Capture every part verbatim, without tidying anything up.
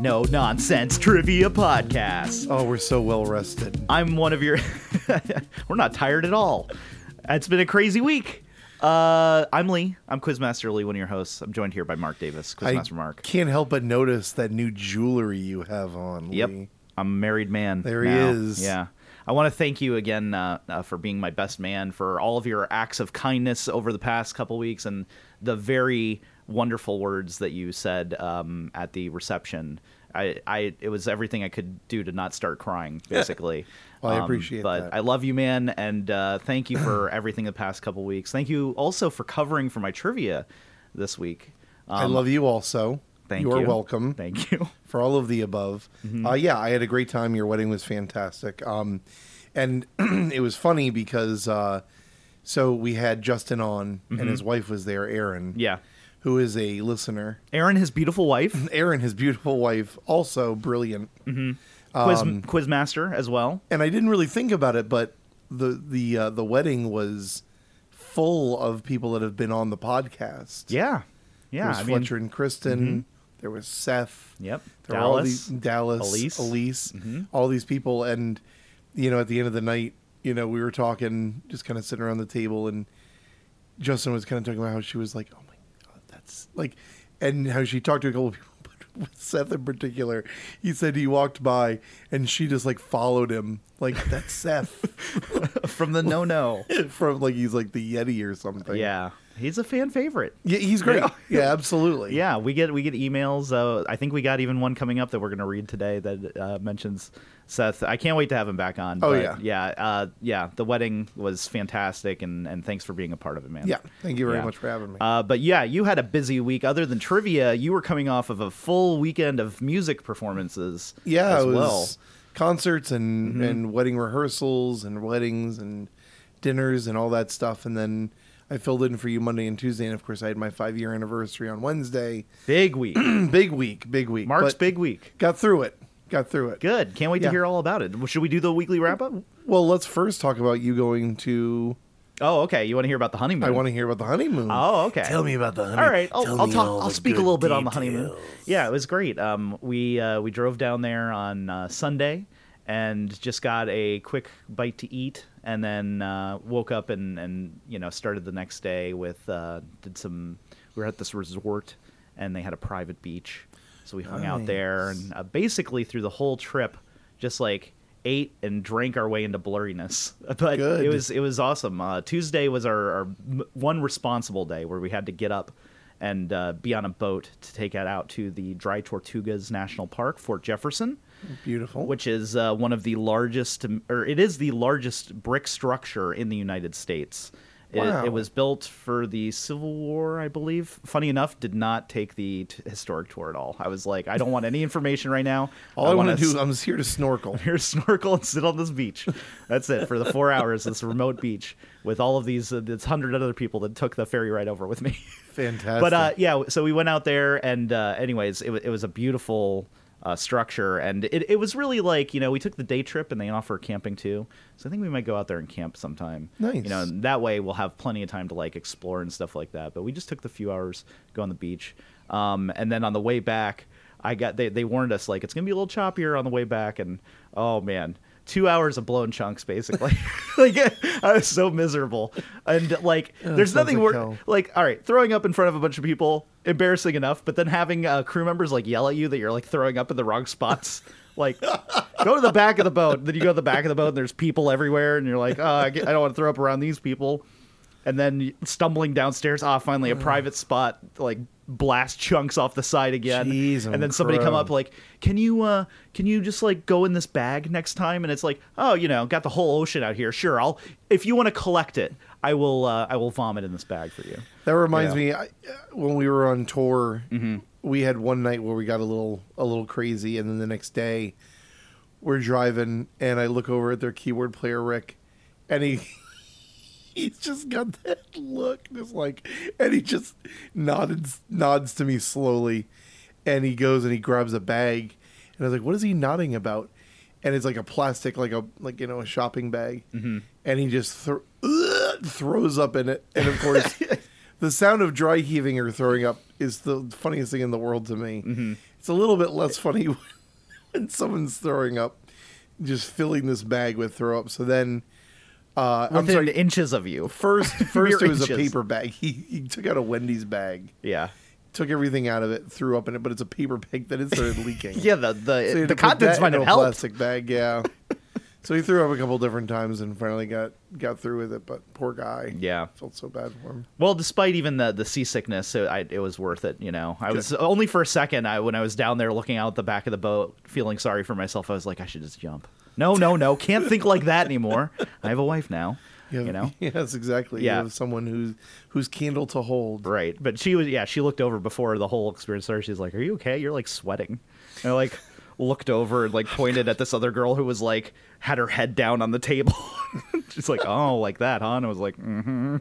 No Nonsense Trivia Podcast. Oh, we're so well rested. I'm one of your... We're not tired at all. It's been a crazy week. Uh, I'm Lee. I'm Quizmaster Lee, one of your hosts. I'm joined here by Mark Davis, Quizmaster I Mark. Can't help but notice that new jewelry you have on, Yep. Lee. I'm a married man. There now. he is. Yeah. I want to thank you again uh, uh, for being my best man, for all of your acts of kindness over the past couple weeks, and the very wonderful words that you said um, at the reception. I, I, it was everything I could do to not start crying, basically. Well, I Um, appreciate but that. I love you, man, and uh, thank you for everything the past couple weeks. Thank you also for covering for my trivia this week. Um, I love you also. Thank you you. are welcome. Thank you. For all of the above. Mm-hmm. Uh, yeah, I had a great time. Your wedding was fantastic. Um, and it was funny because, uh, so we had Justin on, and his wife was there, Erin. Yeah. Who is a listener. Erin, his beautiful wife. Erin, his beautiful wife, also brilliant. Mm-hmm. Quiz, Um, Quizmaster as well. And I didn't really think about it, but the the uh, the wedding was full of people that have been on the podcast. Yeah. Yeah. There was I mean, Fletcher and Kristen. mm-hmm. There was Seth. Yep. There were all Dallas. these, Dallas. Elise. Elise. Mm-hmm. All these people. And, you know, at the end of the night, you know, we were talking, just kind of sitting around the table, and Justin was kind of talking about how she was like, oh my God, that's like, and how she talked to a couple of people. With Seth in particular, he said he walked by and she just like followed him, like, that's Seth From the No No. from like he's like the Yeti or something. Yeah. He's a fan favorite. Yeah, he's great. Yeah. Yeah, absolutely. Yeah, we get we get emails. Uh, I think we got even one coming up that we're going to read today that uh, mentions Seth. I can't wait to have him back on. Oh, but yeah. yeah, uh, yeah. The wedding was fantastic, and, and thanks for being a part of it, man. Yeah, thank you very Yeah. much for having me. Uh, but yeah, you had a busy week. Other than trivia, you were coming off of a full weekend of music performances. yeah, as it was well. concerts and, Mm-hmm. and wedding rehearsals and weddings and dinners and all that stuff. And then I filled in for you Monday and Tuesday. And, of course, I had my five-year anniversary on Wednesday. Big week. Big week, big week. Mark's but big week. Got through it. Got through it. Good. Can't wait Yeah. to hear all about it. Should we do the weekly wrap up? Well, let's first talk about you going to... Oh, okay. You want to hear about the honeymoon? I want to hear about the honeymoon. Oh, okay. Tell me about the honeymoon. All right, I'll, Tell I'll me talk. all I'll the speak a good little bit on the honeymoon. details. Yeah, it was great. Um, we uh, we drove down there on uh, Sunday and just got a quick bite to eat, and then uh, woke up and, and you know started the next day with uh, did some. We were at this resort, and they had a private beach, so we hung out there, Nice. and uh, basically through the whole trip, just like ate and drank our way into blurriness. But Good. it was it was awesome. Uh, Tuesday was our, our m- one responsible day where we had to get up and uh, be on a boat to take it out to the Dry Tortugas National Park, Fort Jefferson, Beautiful. which is uh, one of the largest, or it is the largest brick structure in the United States. It, Wow. it was built for the Civil War, I believe. Funny enough, did not take the t- historic tour at all. I was like, I don't want any information right now. All I, want to wanna do, I'm just here to snorkel. here snorkel and sit on this beach. That's it for the four hours. This remote beach with all of these uh, this hundred other people that took the ferry ride over with me. Fantastic. But uh, yeah, so we went out there, and uh, anyways, it, wa- it was a beautiful uh, structure, and it it was really like, you know, we took the day trip, and they offer camping too. So I think we might go out there and camp sometime. Nice. You know, and that way we'll have plenty of time to like explore and stuff like that. But we just took the few hours go on the beach, um, and then on the way back, I got they they warned us like it's gonna be a little choppier on the way back, and oh man. Two hours of blown chunks, basically. Like, I was so miserable, and like, Oh, there's sounds nothing like worse. hell. Like, all right, throwing up in front of a bunch of people, embarrassing enough, but then having uh, crew members like yell at you that you're like throwing up in the wrong spots. Like, go to the back of the boat. Then you go to the back of the boat, and there's people everywhere, and you're like, oh, I, get- I don't want to throw up around these people. And then stumbling downstairs, ah, finally a private spot, like blast chunks off the side again. Jeez, and then somebody come crow. up like, can you, uh, can you just like go in this bag next time? And it's like, oh, you know, got the whole ocean out here. Sure, I'll. If you want to collect it, I will. Uh, I will vomit in this bag for you. That reminds Yeah. me, I, uh, when we were on tour, Mm-hmm. we had one night where we got a little a little crazy, and then the next day, we're driving, and I look over at their keyboard player Rick, and he he's just got that look, just like, and he just nods nods to me slowly, and he goes and he grabs a bag, and I was like, what is he nodding about? And it's like a plastic, like a like you know a shopping bag, Mm-hmm. and he just thro- throws up in it, and of course. The sound of dry heaving or throwing up is the funniest thing in the world to me. Mm-hmm. It's a little bit less funny when, when someone's throwing up, just filling this bag with throw up. So then, uh, I'm Within sorry, inches of you. first first Mere it was a inches. paper bag. He he took out a Wendy's bag, Yeah. took everything out of it, threw up in it, but it's a paper bag that it started leaking. Yeah, the So he the, had the to put contents that might in have a helped. plastic bag, yeah. So he threw up a couple different times and finally got got through with it. But poor guy, Yeah. felt so bad for him. Well, despite even the the seasickness, it, I, it was worth it. You know, I was only for a second. I when I was down there looking out the back of the boat, feeling sorry for myself. I was like, I should just jump. No, no, no, can't think like that anymore. I have a wife now. You, have, You know? yes, exactly. Yeah. You have someone who's whose candle to hold. Right, but she was yeah. She looked over before the whole experience started. She's like, "Are you okay? You're like sweating." And I like looked over and like pointed at this other girl who was like had her head down on the table. She's like, "Oh, like that, huh?" And I was like, "Mm-hmm."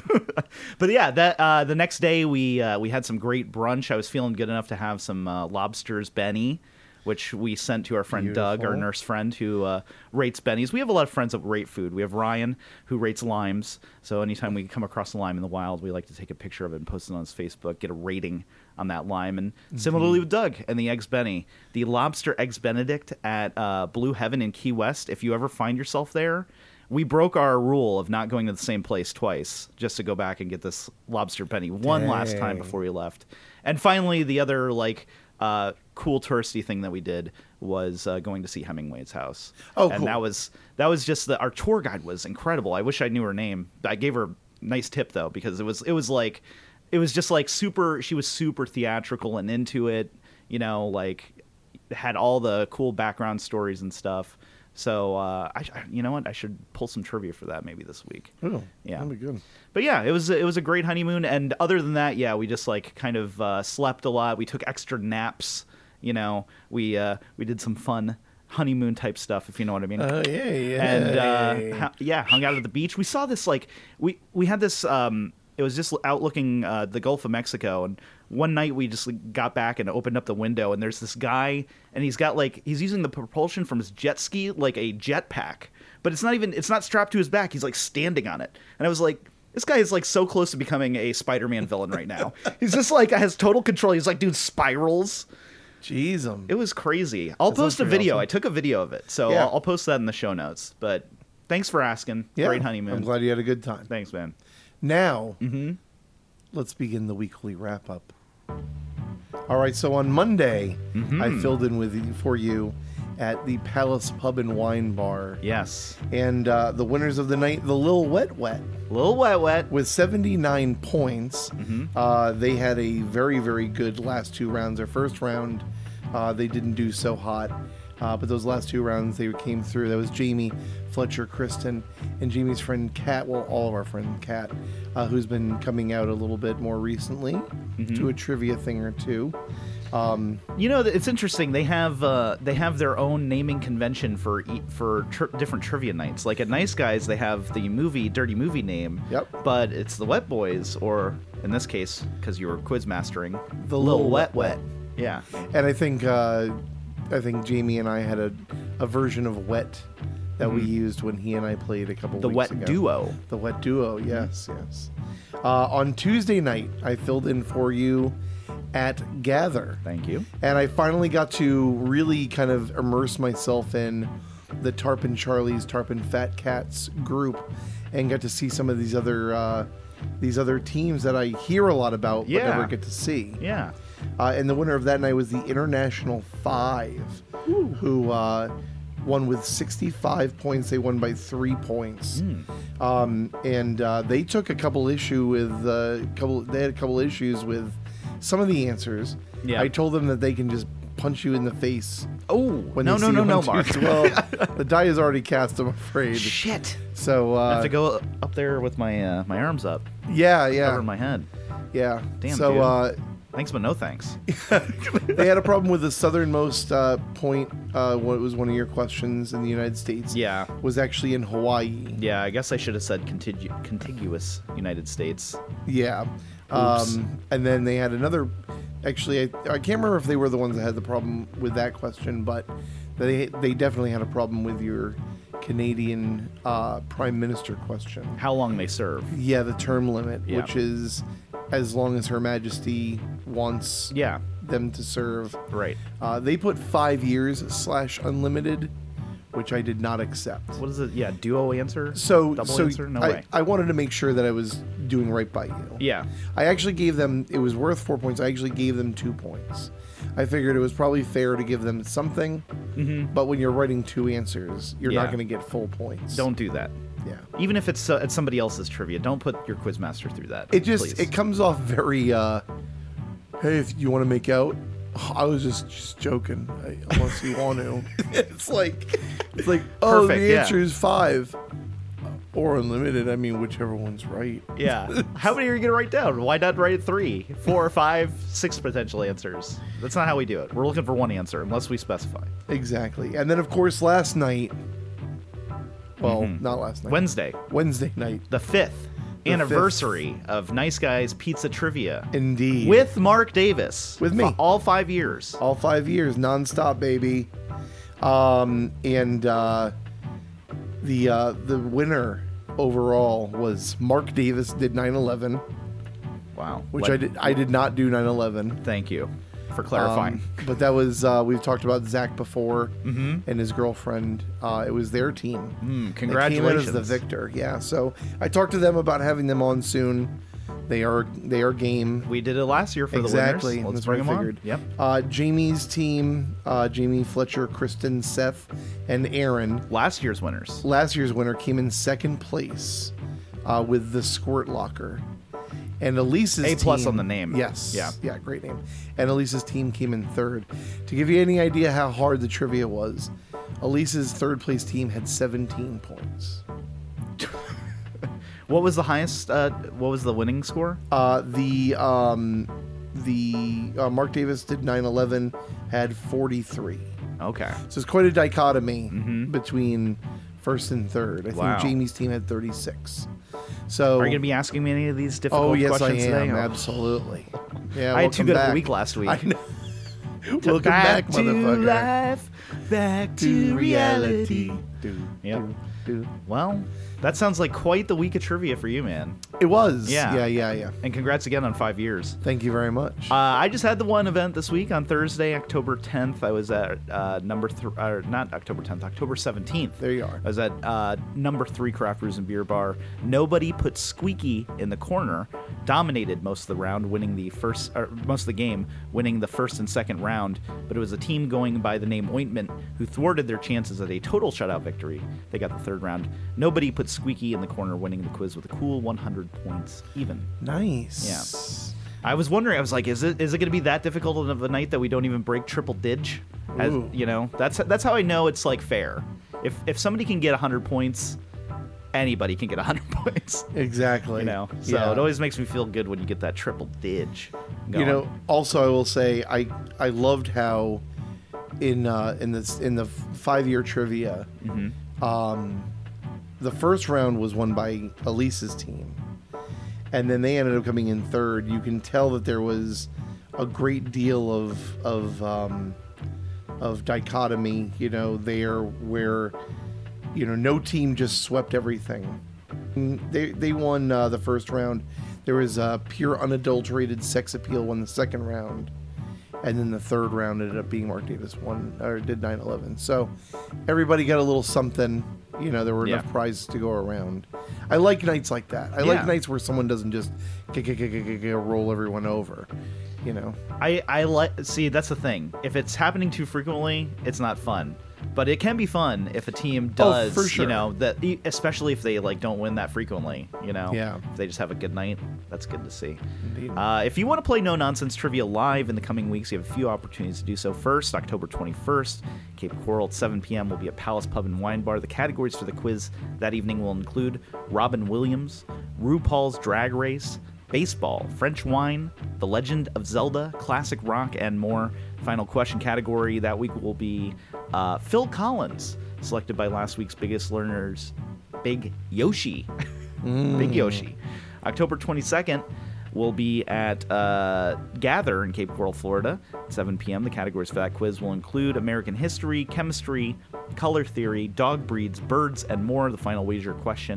But yeah, that uh, the next day we uh, we had some great brunch. I was feeling good enough to have some uh, lobsters Benny, which we sent to our friend Doug, our Beautiful. nurse friend, who uh, rates bennies. We have a lot of friends that rate food. We have Ryan, who rates limes. So anytime we come across a lime in the wild, we like to take a picture of it and post it on his Facebook, get a rating on that lime. And similarly with Doug and the Eggs Benny. The Lobster Eggs Benedict at uh, Blue Heaven in Key West, if you ever find yourself there, we broke our rule of not going to the same place twice just to go back and get this lobster penny one last time Dang. before we left. And finally, the other, like, uh, cool touristy thing that we did was uh, going to see Hemingway's house. Oh, and cool. that was that was just the our tour guide was incredible. I wish I knew her name. I gave her a nice tip though because it was it was like it was just like super. She was super theatrical and into it. You know, like had all the cool background stories and stuff. So uh, I, I, you know what? I should pull some trivia for that maybe this week. Oh, Yeah. that'd be good. But yeah, it was it was a great honeymoon, and other than that, yeah, we just like kind of uh, slept a lot. We took extra naps. You know, we uh, we did some fun honeymoon type stuff, if you know what I mean. Oh yeah, yeah. And uh, ha- yeah, hung out at the beach. We saw this like we we had this. Um, it was just out looking uh, the Gulf of Mexico, and one night we just like, got back and opened up the window, and there's this guy, and he's got like he's using the propulsion from his jet ski like a jetpack, but it's not even it's not strapped to his back. He's like standing on it, and I was like. This guy is like so close to becoming a Spider-Man villain right now. He's just like has total control. He's like, dude, spirals. Jeez, um, It was crazy. I'll That sounds post a pretty video. awesome. I took a video of it, so Yeah. I'll, I'll post that in the show notes. But thanks for asking. yeah, Great honeymoon. I'm glad you had a good time. Thanks, man. Now, Mm-hmm. let's begin the weekly wrap up. All right, so on Monday, Mm-hmm. I filled in with you, for you at the Palace Pub and Wine Bar, Yes. and uh, the winners of the night, the Lil Wet Wet, Little wet, wet. with seventy-nine points. Mm-hmm. Uh, they had a very, very good last two rounds. Their first round, uh, they didn't do so hot, uh, but those last two rounds, they came through. That was Jamie, Fletcher, Kristen, and Jamie's friend Kat. Well, all of our friend Kat, uh, who's been coming out a little bit more recently Mm-hmm. to a trivia thing or two. Um, You know, it's interesting. They have uh, they have their own naming convention for e- for tri- different trivia nights. Like at Nice Guys, they have the movie Dirty Movie name. Yep. But it's the Wet Boys, or in this case, because you were quiz mastering, The Lil Lil Wet Wet Wet. Yeah. and I think uh, I think Jamie and I had a, a version of Wet that we used when he and I played a couple Mm-hmm. The weeks Wet ago. Duo. The Wet Duo, yes, yes. Uh, on Tuesday night, I filled in for you at Gather. Thank you. And I finally got to really kind of immerse myself in the Tarpon Charlie's, Tarpon Fat Cats group and got to see some of these other uh, these other teams that I hear a lot about Yeah. but never get to see. Yeah. Uh, and the winner of that night was the International Five, who uh, won with sixty-five points. They won by three points, Hmm. um, and uh, they took a couple issue with uh, couple. They had a couple issues with some of the answers. Yeah. I told them that they can just punch you in the face. Oh, When no, they no, see no, one, no, two, Mark. three. Well, the die is already cast, I'm afraid. Shit. So I uh, have to go up there with my uh, my arms up, yeah, over yeah, my head. yeah. Damn, so dude. uh, Thanks, but no thanks. they had a problem with the southernmost uh, point. Uh, what was one of your questions in the United States? Yeah. was actually in Hawaii. Yeah, I guess I should have said contigu- contiguous United States. Yeah. Oops. Um, and then they had another. Actually, I, I can't remember if they were the ones that had the problem with that question, but they they definitely had a problem with your Canadian uh, Prime Minister question. How long they serve. Yeah, the term limit, Yeah. which is as long as Her Majesty wants Yeah. them to serve. Right. Uh, they put five years slash unlimited, which I did not accept. What is it? Yeah, duo answer? So, Double so answer? No I, way. I wanted to make sure that I was doing right by you. Yeah. I actually gave them, it was worth four points. I actually gave them two points. I figured it was probably fair to give them something, Mm-hmm. but when you're writing two answers, you're Yeah. not going to get full points. Don't do that. Yeah. Even if it's, uh, it's somebody else's trivia, don't put your quizmaster through that. It just, please. it comes off very, uh, hey, if you want to make out, I was just, just joking, I, unless you want to. It's like, it's like, oh, Perfect, the yeah. answer is five. Or unlimited. I mean, whichever one's right. Yeah. How many are you going to write down? Why not write three, four, five, six potential answers? That's not how we do it. We're looking for one answer, unless we specify. Exactly. And then, of course, last night. Well, not last night. Wednesday, Wednesday night. the fifth The anniversary of Nice Guys Pizza Trivia Indeed. with Mark Davis. With me. For all five years. all five years, nonstop, baby. Um, and uh, the uh, the winner overall was Mark Davis. Did nine eleven, Wow. which Let- I did. I did not do nine eleven. Thank you for clarifying. Um, but that was uh, we've talked about Zach before Mm-hmm. and his girlfriend. Uh, it was their team. Mm, They came in congratulations. as the victor. Yeah. So I talked to them about having them on soon. They are they are game. We did it last year for Exactly. the winners. Let's That's bring what I them on. figured. Yep. Uh, Jamie's team, uh, Jamie, Fletcher, Kristen, Seth, and Aaron. Last year's winners. Last year's winner came in second place uh, with the Squirt Locker. And Elise's A plus team- on the name. Yes. Yeah. Yeah, great name. And Elise's team came in third. To give you any idea how hard the trivia was, Elise's third place team had seventeen points. What was the highest? Uh, what was the winning score? Uh, the um, the uh, Mark Davis did nine eleven, had forty-three. Okay. So it's quite a dichotomy Mhm. between first and third. I Wow. think Jamie's team had thirty-six. So Are you going to be asking me any of these difficult oh yes, I questions am today? Oh. absolutely. Yeah, I had too welcome good back. of a week last week. I know. Welcome back, to motherfucker. life, back to reality. Do, Yep. do, do. Well, that sounds like quite the week of trivia for you, man. It was. Yeah. Yeah, yeah, yeah. And congrats again on five years. Thank you very much. Uh, I just had the one event this week on Thursday, October tenth. I was at uh, number three, or not October tenth, October seventeenth. There you are. I was at uh, number three Craft Brews and Beer Bar. Nobody put Squeaky in the corner. Dominated most of the round, winning the first, or most of the game, winning the first and second round. But it was a team going by the name Ointment who thwarted their chances at a total shutout victory. They got the third round. Nobody put Squeaky in the corner, winning the quiz with a cool one hundred points even. Nice. I was wondering. I was like, is it is it going to be that difficult of a night that we don't even break triple dig? As, Ooh. you know, that's that's how I know it's like fair. If if somebody can get one hundred points, anybody can get one hundred points. Exactly. You know, so Yeah. it always makes me feel good when you get that triple dig. You know, also I will say I I loved how in uh, in this in the five year trivia, Mm-hmm. um, the first round was won by Elise's team, and then they ended up coming in third. You can tell that there was a great deal of of um, of dichotomy. You know, there where you know no team just swept everything. They they won uh, the first round. There was uh, pure unadulterated sex appeal won the second round, and then the third round ended up being Mark Davis won or did nine eleven. So everybody got a little something. You know, there were enough Yeah. prizes to go around. I like nights like that. I Yeah. like nights where someone doesn't just k- k- k- k- k- k- roll everyone over. You know, I I like see that's the thing. If it's happening too frequently, it's not fun. But it can be fun if a team does, Oh, for sure. you know, that especially if they like don't win that frequently, you know. Yeah. If they just have a good night, that's good to see. Indeed. Uh, if you want to play No Nonsense Trivia live in the coming weeks, you have a few opportunities to do so. First, October twenty-first, Cape Coral at seven p.m. will be a Palace Pub and Wine Bar. The categories for the quiz that evening will include Robin Williams, RuPaul's Drag Race, baseball, French wine, The Legend of Zelda, classic rock, and more. Final question category that week will be uh, Phil Collins, selected by last week's Biggest Learners, Big Yoshi. Big Yoshi. October twenty-second will be at uh, Gather in Cape Coral, Florida, at seven p.m. The categories for that quiz will include American history, chemistry, color theory, dog breeds, birds, and more. The final wager question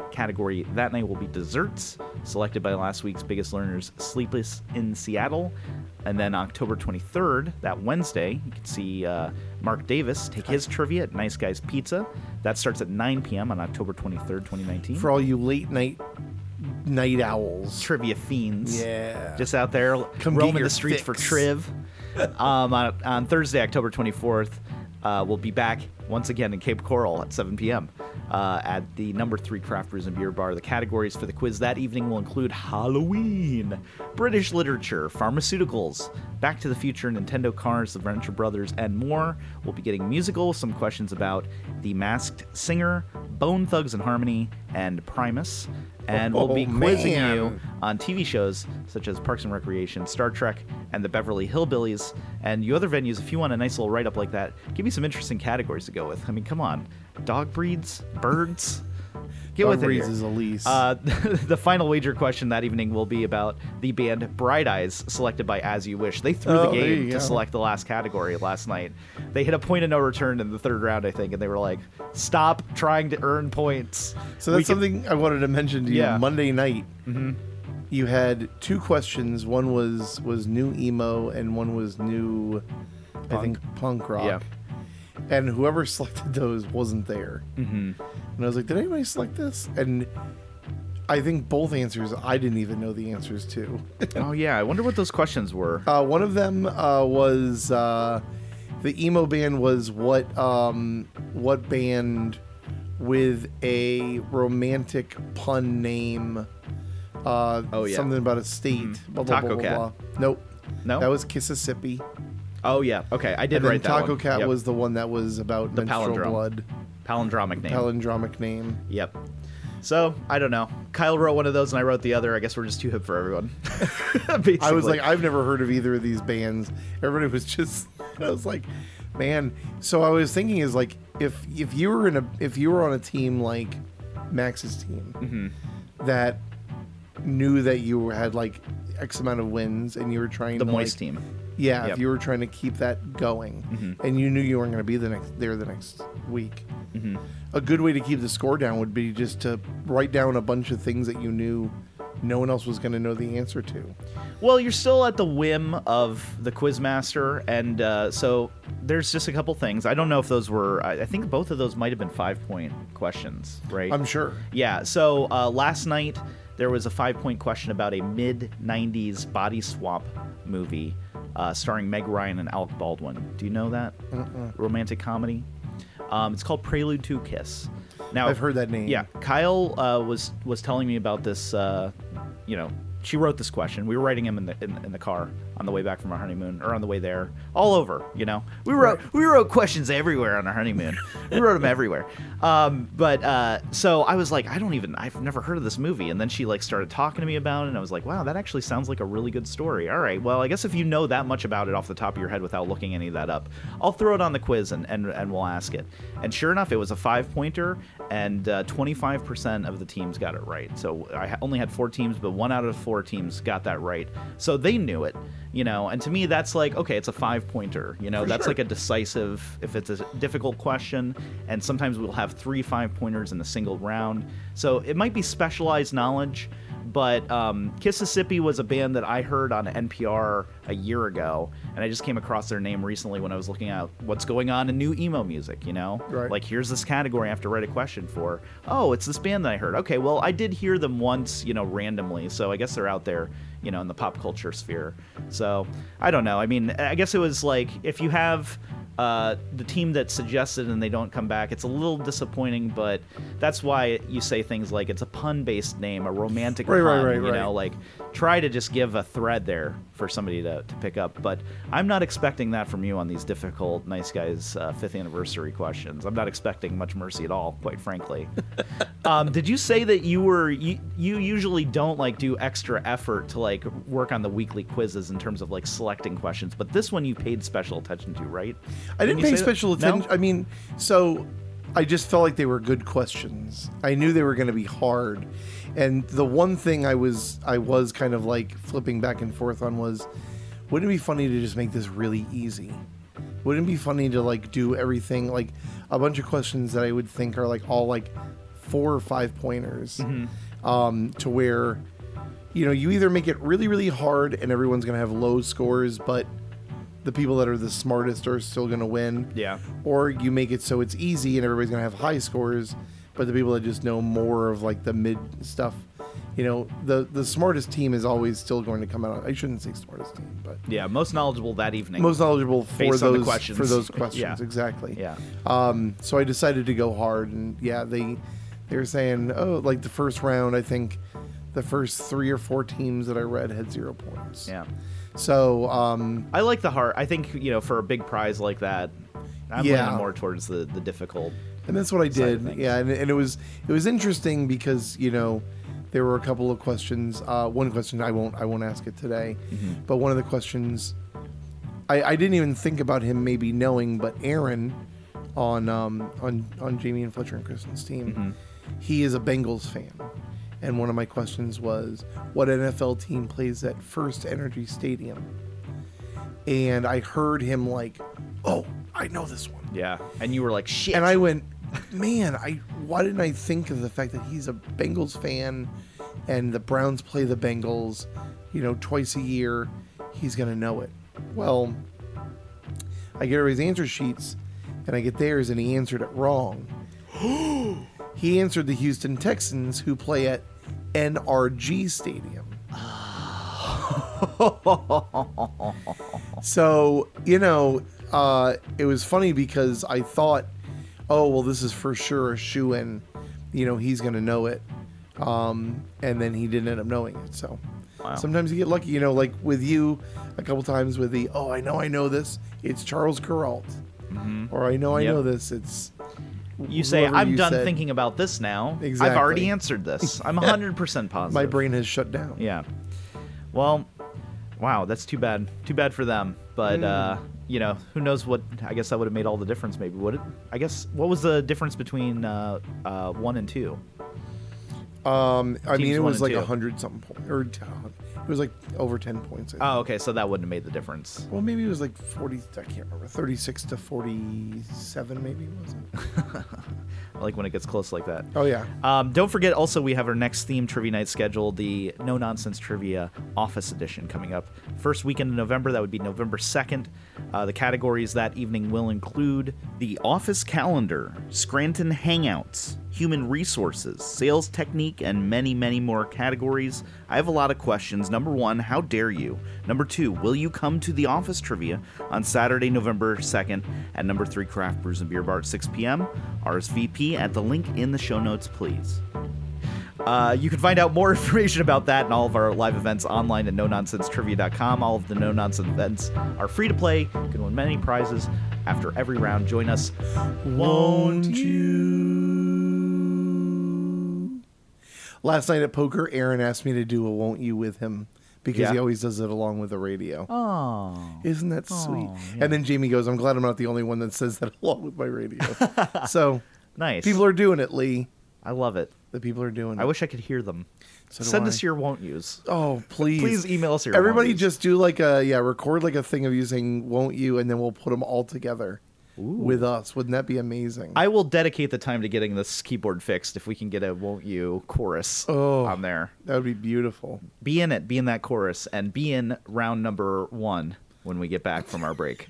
category that night will be desserts, selected by last week's Biggest Learners, Sleepless in Seattle. And then October twenty-third, that Wednesday, you can see uh, Mark Davis take his trivia at Nice Guys Pizza. That starts at nine p.m. on October twenty-third, twenty nineteen. For all you late night night owls. Trivia fiends. Yeah. Just out there Come get roaming your the streets for fix. triv. um, on, on Thursday, October twenty-fourth, uh, we'll be back once again in Cape Coral at seven p.m. Uh, at the number three Craft Brews and Beer Bar. The categories for the quiz that evening will include Halloween, British literature, pharmaceuticals, Back to the Future, Nintendo cars, The Venture Brothers, and more. We'll be getting musical, some questions about The Masked Singer, Bone Thugs and Harmony, and Primus. And we'll be Oh, quizzing man. you on T V shows such as Parks and Recreation, Star Trek, and the Beverly Hillbillies, and you other venues. If you want a nice little write-up like that, give me some interesting categories to go with. I mean, come on. Dog breeds? Birds? Get Dog with it breeds here. is Elise. Uh, the final wager question that evening will be about the band Bright Eyes, selected by As You Wish. They threw Oh, the there game you to go. select the last category last night. They hit a point of no return in the third round, I think, and they were like, stop trying to earn points. So We that's can- something I wanted to mention to you. Yeah. Monday night, you had two questions. One was was new emo, and one was new, I think, punk rock. Yeah. And whoever selected those wasn't there. Mm-hmm. And I was like, did anybody select this? And I think both answers I didn't even know the answers to. Oh, yeah. I wonder what those questions were. Uh, one of them uh, was uh, the emo band was what um, what band with a romantic pun name. Uh, Oh, yeah. Something about a state. Blah, blah, Taco blah, blah, Cat. blah. Nope. No? That was Kississippi. Oh, yeah. Okay. I did And then write that Taco one. Cat Yep. was the one that was about The menstrual palindrome. blood. Palindromic name. Palindromic name. Yep. So, I don't know. Kyle wrote one of those and I wrote the other. I guess we're just too hip for everyone. Basically. I was like, I've never heard of either of these bands. Everybody was just, I was like, man. So I was thinking is like, if if you were in a if you were on a team like Max's team Mm-hmm. that knew that you had like X amount of wins and you were trying the to Moist like, team. yeah, Yep. if you were trying to keep that going and you knew you weren't going to be the next there the next week, a good way to keep the score down would be just to write down a bunch of things that you knew no one else was going to know the answer to. Well, you're still at the whim of the quizmaster, and uh, so there's just a couple things. I don't know if those were. I, I think both of those might have been five-point questions, right? I'm sure. Yeah. So uh, last night there was a five-point question about a mid nineties body swap movie uh, starring Meg Ryan and Alec Baldwin. Do you know that romantic comedy? Um, it's called Prelude to a Kiss. Now I've heard that name. Yeah, Kyle uh, was was telling me about this. Uh, you know, she wrote this question. We were writing him in the in, in the car on the way back from our honeymoon, or on the way there, all over. You know, we wrote we wrote questions everywhere on our honeymoon. We wrote them everywhere. Um, but uh, so I was like, I don't even. I've never heard of this movie. And then she like started talking to me about it, and I was like, wow, that actually sounds like a really good story. All right, well, I guess if you know that much about it off the top of your head without looking any of that up, I'll throw it on the quiz and and, and we'll ask it. And sure enough, it was a five pointer, and uh, twenty-five percent of the teams got it right. So I ha- only had four teams, but one out of four teams got that right. So they knew it, you know. And to me, that's like, okay, it's a five pointer. You know, For that's sure. like a decisive. If it's a difficult question, and sometimes we'll have three five pointers in a single round. So it might be specialized knowledge. But um, Kississippi was a band that I heard on N P R a year ago, and I just came across their name recently when I was looking at what's going on in new emo music, you know? Right. Like, here's this category I have to write a question for. Oh, it's this band that I heard. Okay, well, I did hear them once, you know, randomly, so I guess they're out there, you know, in the pop culture sphere. So, I don't know. I mean, I guess it was like, if you have... Uh, the team that suggested and they don't come back, it's a little disappointing, but that's why you say things like it's a pun-based name, a romantic Right, right, pun, right, you know, right. like try to just give a thread there for somebody to, to pick up. But I'm not expecting that from you on these difficult Nice Guys uh, fifth anniversary questions. I'm not expecting much mercy at all, quite frankly. um, did you say that you were you, you usually don't like do extra effort to like work on the weekly quizzes in terms of like selecting questions, but this one you paid special attention to, right? I didn't you pay say that? special No? attention. I mean, so I just felt like they were good questions. I knew they were going to be hard. And the one thing I was I was kind of like flipping back and forth on was, wouldn't it be funny to just make this really easy? Wouldn't it be funny to like do everything, like a bunch of questions that I would think are like all like four or five pointers, mm-hmm. um, to where, you know, you either make it really, really hard and everyone's going to have low scores, but the people that are the smartest are still going to win. Yeah. Or you make it so it's easy and everybody's going to have high scores, but the people that just know more of like the mid stuff, you know, the, the smartest team is always still going to come out. I shouldn't say smartest team, but yeah, most knowledgeable that evening. Most knowledgeable for based on the those questions. for those questions. Yeah. Exactly. Yeah. Um, so I decided to go hard, and yeah, they they were saying, oh, like the first round, I think the first three or four teams that I read had zero points. Yeah. So um, I like the hard. I think, you know, for a big prize like that, I'm Yeah. leaning more towards the, the difficult. and that's what I side of did. things. Yeah, and, and it was it was interesting because, you know, there were a couple of questions. Uh, one question I won't I won't ask it today, Mm-hmm. but one of the questions I, I didn't even think about him maybe knowing, but Aaron on um, on on Jamie and Fletcher and Kristen's team, Mm-hmm. he is a Bengals fan, and one of my questions was, what N F L team plays at First Energy Stadium? And I heard him like, oh, I know this one. Yeah. And you were like, shit. And I went, man, I why didn't I think of the fact that he's a Bengals fan and the Browns play the Bengals, you know, twice a year. He's going to know it. Well, I get everybody's answer sheets and I get theirs and he answered it wrong. He answered the Houston Texans, who play at N R G Stadium. So, you know, uh, it was funny because I thought, oh, well, this is for sure a shoo-in. You know, he's going to know it. Um, and then he didn't end up knowing it. So Wow. sometimes you get lucky, you know, like with you a couple times with the, oh, I know I know this. It's Charles Kuralt. Mhm. Or I know I Yep. know this. It's You say, whoever I'm you done said. thinking about this now. I've Exactly. already answered this. I'm one hundred percent positive. My brain has shut down. Yeah. Well, wow, that's too bad. Too bad for them. But, uh, you know, who knows what... I guess that would have made all the difference, maybe, would it? I guess, what was the difference between uh, uh, one and two? Um, I mean, Teams it one was and like two. a hundred something points, or t- it was like over ten points. I think. Oh, okay, so that wouldn't have made the difference. Well, maybe it was like forty. I can't remember. Thirty-six to forty-seven, maybe was it? I like when it gets close like that. Oh yeah. Um, don't forget, also, we have our next theme trivia night scheduled, the No Nonsense Trivia Office Edition coming up. First weekend in November, that would be November second. Uh, the categories that evening will include the Office Calendar, Scranton Hangouts, Human Resources, Sales Technique, and many, many more categories. I have a lot of questions. Number one, how dare you? Number two, will you come to the Office Trivia on Saturday, November second at number three Craft Brews and Beer Bar at six p.m.? R S V P at the link in the show notes, please. Uh, you can find out more information about that and all of our live events online at no nonsense trivia dot com. All of the No Nonsense events are free to play. You can win many prizes after every round. Join us. Won't you? Last night at poker, Aaron asked me to do a "Won't You" with him because Yeah. he always does it along with the radio. Oh. Isn't that sweet? Oh, yeah. And then Jamie goes, "I'm glad I'm not the only one that says that along with my radio." So Nice. people are doing it, Lee. I love it. The people are doing it. I wish I could hear them. So do Send I. us your won't use. Oh, please. Please email us your Everybody won't yous. just do like a, yeah, record like a thing of you saying, "Won't you?" And then we'll put them all together with us. Wouldn't that be amazing? I will dedicate the time to getting this keyboard fixed if we can get a won't you chorus Oh. on there. That would be beautiful. Be in it, be in that chorus, and be in round number one when we get back from our break.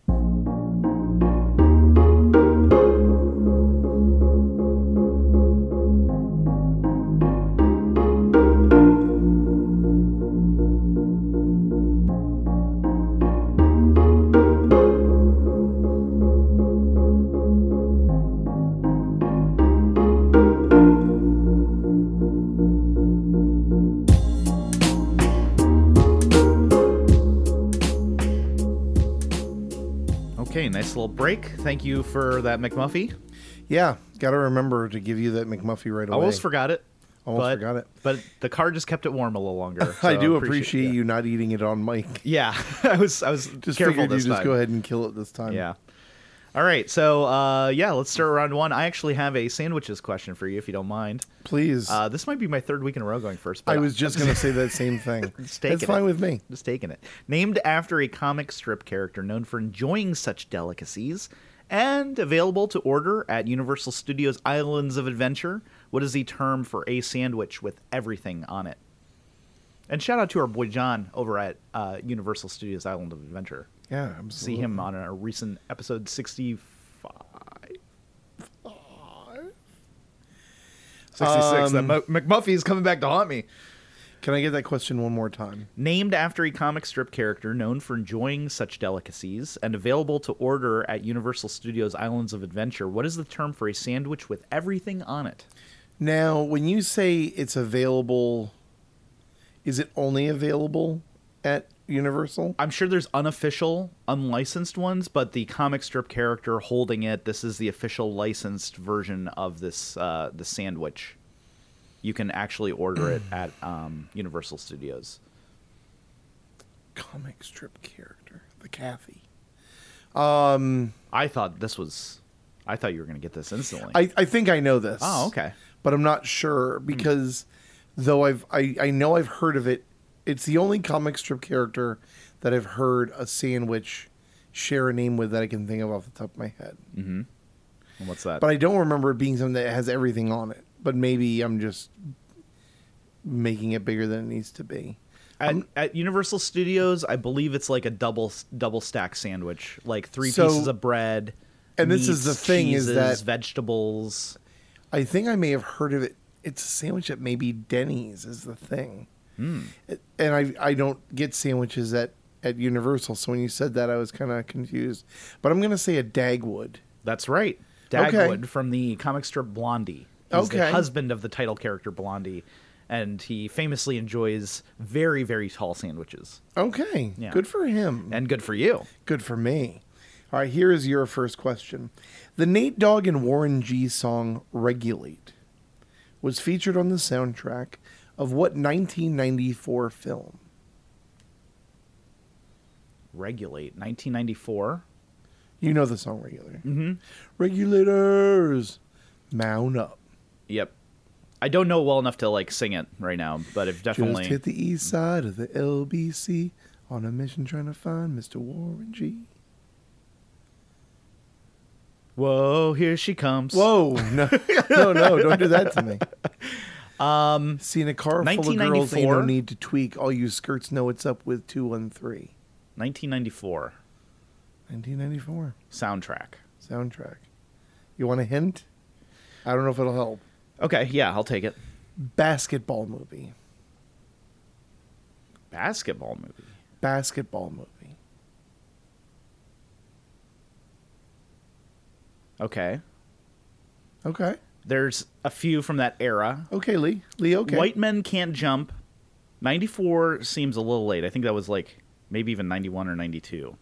Okay, nice little break. Thank you for that McMuffy. Yeah, got to remember to give you that McMuffy right away. Almost forgot it. Almost but, forgot it. But the car just kept it warm a little longer. I so do appreciate, appreciate yeah. you not eating it on mic. Yeah, I was I was Just careful figured you this just time. go ahead and kill it this time. Yeah. All right, so uh, yeah, let's start round one. I actually have a sandwiches question for you, if you don't mind. Please. Uh, this might be my third week in a row going first. But I was just going to say that same thing. Just taking That's fine it. with me. Just taking it. Named after a comic strip character known for enjoying such delicacies, and available to order at Universal Studios Islands of Adventure, What is the term for a sandwich with everything on it? And shout out to our boy John over at uh, Universal Studios Island of Adventure. Yeah, absolutely. See him on a recent episode sixty-five. sixty-six. Um, that M- McMuffy is coming back to haunt me. Can I get that question one more time? Named after a comic strip character known for enjoying such delicacies and available to order at Universal Studios Islands of Adventure, what is the term for a sandwich with everything on it? Now, when you say it's available, is it only available at Universal? I'm sure there's unofficial, unlicensed ones, but the comic strip character holding it, this is the official licensed version of this uh, the sandwich. You can actually order it at um, Universal Studios. Comic strip character, the Kathy. Um, I thought this was... I thought you were going to get this instantly. I, I think I know this. Oh, okay. But I'm not sure because though I've I, I know I've heard of it, it's the only comic strip character that I've heard a sandwich share a name with that I can think of off the top of my head. Mm-hmm. And what's that? But I don't remember it being something that has everything on it. But maybe I'm just making it bigger than it needs to be. At, Um, at Universal Studios, I believe it's like a double double stack sandwich, like three So- pieces of bread. and this is meats, the thing, is cheeses, that- vegetables. I think I may have heard of it. It's a sandwich at maybe Denny's is the thing. Mm. It- and I I don't get sandwiches at, at Universal. So when you said that, I was kind of confused. But I'm going to say a Dagwood. That's right, Okay. Dagwood from the comic strip Blondie. He's the Okay. husband of the title character Blondie, and he famously enjoys very very tall sandwiches. Okay. Yeah. Good for him. And good for you. Good for me. All right, here is your first question. The Nate Dogg and Warren G song Regulate was featured on the soundtrack of what nineteen ninety-four film? Regulate, nineteen ninety-four. You know the song Regulate. Mm-hmm. Regulators, mount up. Yep. I don't know it well enough to like sing it right now, but I've definitely. Just hit the east side of the L B C on a mission trying to find Mister Warren G. Whoa, here she comes. Whoa, no, no, no, don't do that to me. Um, Seeing a car full of girls ain't no nineteen ninety-four. need to tweak. All you skirts know what's up with two one three. nineteen ninety-four nineteen ninety-four. soundtrack. Soundtrack. You want a hint? I don't know if it'll help. Okay, yeah, I'll take it. Basketball movie. Basketball movie. Basketball movie. Okay. Okay. There's a few from that era. Okay, Lee. Lee, okay. White Men Can't Jump. ninety-four seems a little late. I think that was like maybe even ninety-one or ninety-two.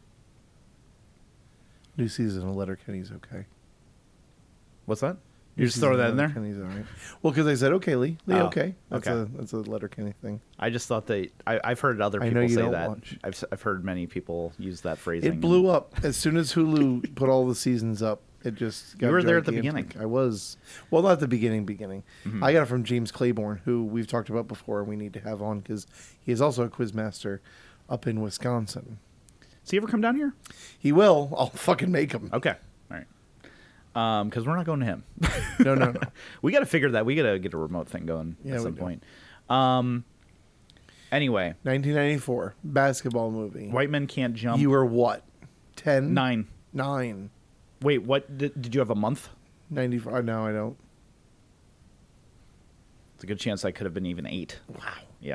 New season of Letterkenny's okay. What's that? New You just season throw of that in there? Letterkenny's all right. Well, because I said, okay, Lee. Lee, Oh, okay. That's okay. a that's a Letterkenny thing. I just thought that I, I've heard other I people know you say don't that. watch. I've s- I've heard many people use that phrasing. It blew up as soon as Hulu put all the seasons up. It just got You were there at the gigantic. beginning. I was. Well, not the beginning, beginning. Mhm. I got it from James Claiborne, who we've talked about before and we need to have on because he is also a quizmaster up in Wisconsin. Does he ever come down here? He will. I'll fucking make him. Okay, all right. Um, because we're not going to him. No, no, no. We got to figure that. We got to get a remote thing going Yeah, at we some do. point. Um. Anyway, nineteen ninety-four basketball movie. White Men Can't Jump. You were what? ten? Nine. Nine. Wait, what? Did, did you have a month? ninety-four. No, I don't. It's a good chance I could have been even eight. Wow. Yeah.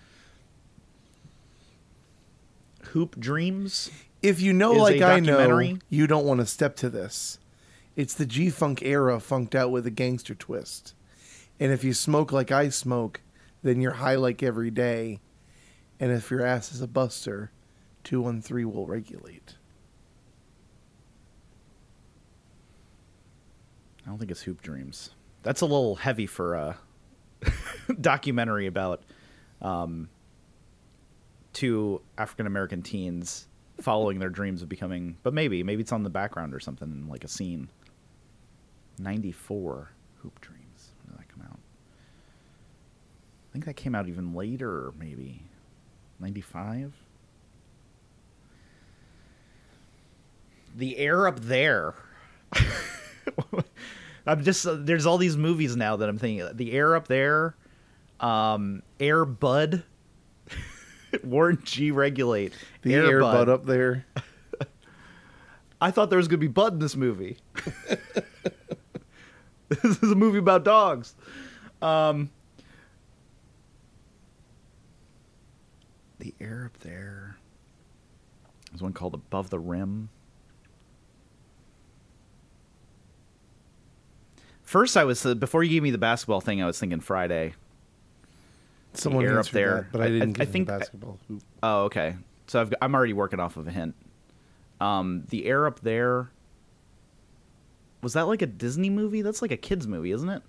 Hoop Dreams. If you know, Is like a I know, documentary. you don't want to step to this. It's the G-Funk era funked out with a gangster twist. And if you smoke like I smoke, then you're high like every day. And if your ass is a buster, two one three will regulate. I don't think it's Hoop Dreams. That's a little heavy for a documentary about um, two African American teens following their dreams of becoming. But maybe, maybe it's on the background or something, like a scene. ninety-four Hoop Dreams. When did that come out? I think that came out even later, maybe ninety-five. The air up there. I'm just uh, there's all these movies now that I'm thinking. The Air Up There, um, Air Bud, Warren G. Regulate, The Air, Air Bud. Bud up there. I thought there was gonna be Bud in this movie. This is a movie about dogs. Um, the Air Up There. There's one called Above the Rim. First, I was uh, before you gave me the basketball thing, I was thinking Friday. Someone Air Up answered There. that, but I I- didn't I- get I the think- basketball hoop. Oh, okay. So I've, I'm already working off of a hint. Um, the Air Up There. Was that like a Disney movie? That's like a kids movie, isn't it?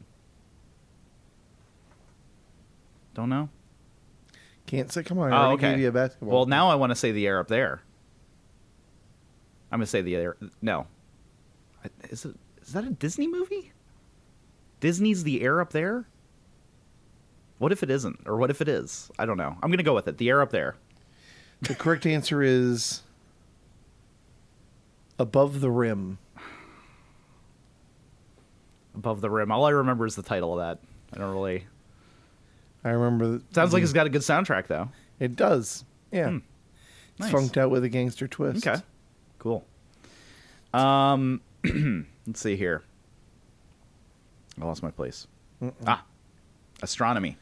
Don't know. Can't say. Come on, I Oh, already okay. gave you a basketball. Well, now I want to say the Air Up There. I'm gonna say the Air. No. I- Is it? Is that a Disney movie? Disney's The Air Up There. What if it isn't, or what if it is? I don't know. I'm gonna go with it. The Air Up There. The correct answer is Above the Rim. Above the Rim. All I remember is the title of that. I don't really. I remember. Sounds like it's got a good soundtrack though. It does. Yeah. Hmm. It's Nice. funked out with a gangster twist. Okay. Cool. Um, let's see here. I lost my place. Mm-mm. Ah, astronomy.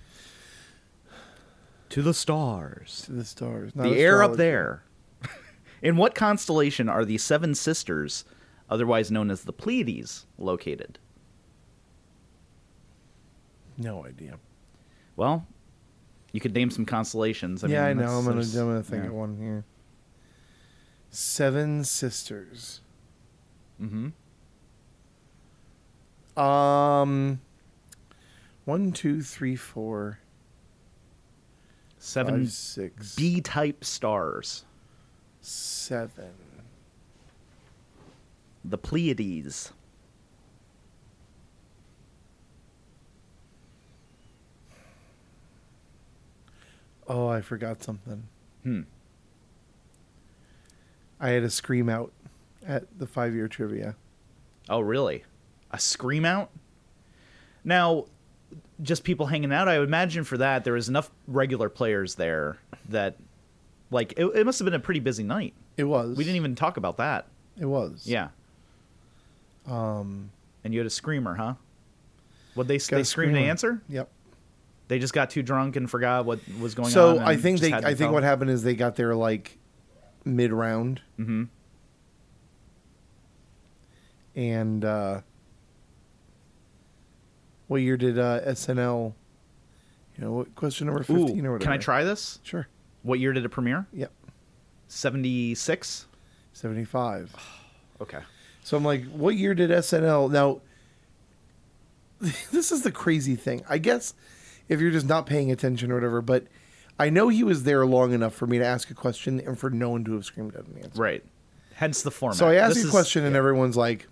To the stars. To the stars. Not The air up astrology. there. In what constellation are the Seven Sisters, otherwise known as the Pleiades, located? No idea. Well, you could name some constellations. I yeah, mean, I know. I'm gonna, I'm there's- gonna think yeah. of one here. Seven Sisters. Mhm. Um, one, two, three, four, Seven five, six, B-type stars. seven. The Pleiades. Oh, I forgot something. Hmm. I had a scream out at the five-year trivia. Oh, really? A scream out? Now, just people hanging out, I would imagine for that there was enough regular players there that, like, it, it must have been a pretty busy night. It was. We didn't even talk about that. It was. Yeah. Um. And you had a screamer, huh? What they Got they a screamed to screamer. answer? Yep. They just got too drunk and forgot what was going on. So and I think just they. had to I think tell? what happened is they got there like mid round, Mhm. and uh, what year did uh, S N L? You know, what, question number fifteen Ooh, or whatever. can I try this? Sure. What year did it premiere? Yep. seventy-six? seventy-five. Okay. So I'm like, what year did S N L? Now, this is the crazy thing. I guess if you're just not paying attention or whatever, but I know he was there long enough for me to ask a question and for no one to have screamed out an answer. Right. Hence the format. So I asked This you a is- question and yeah. everyone's like,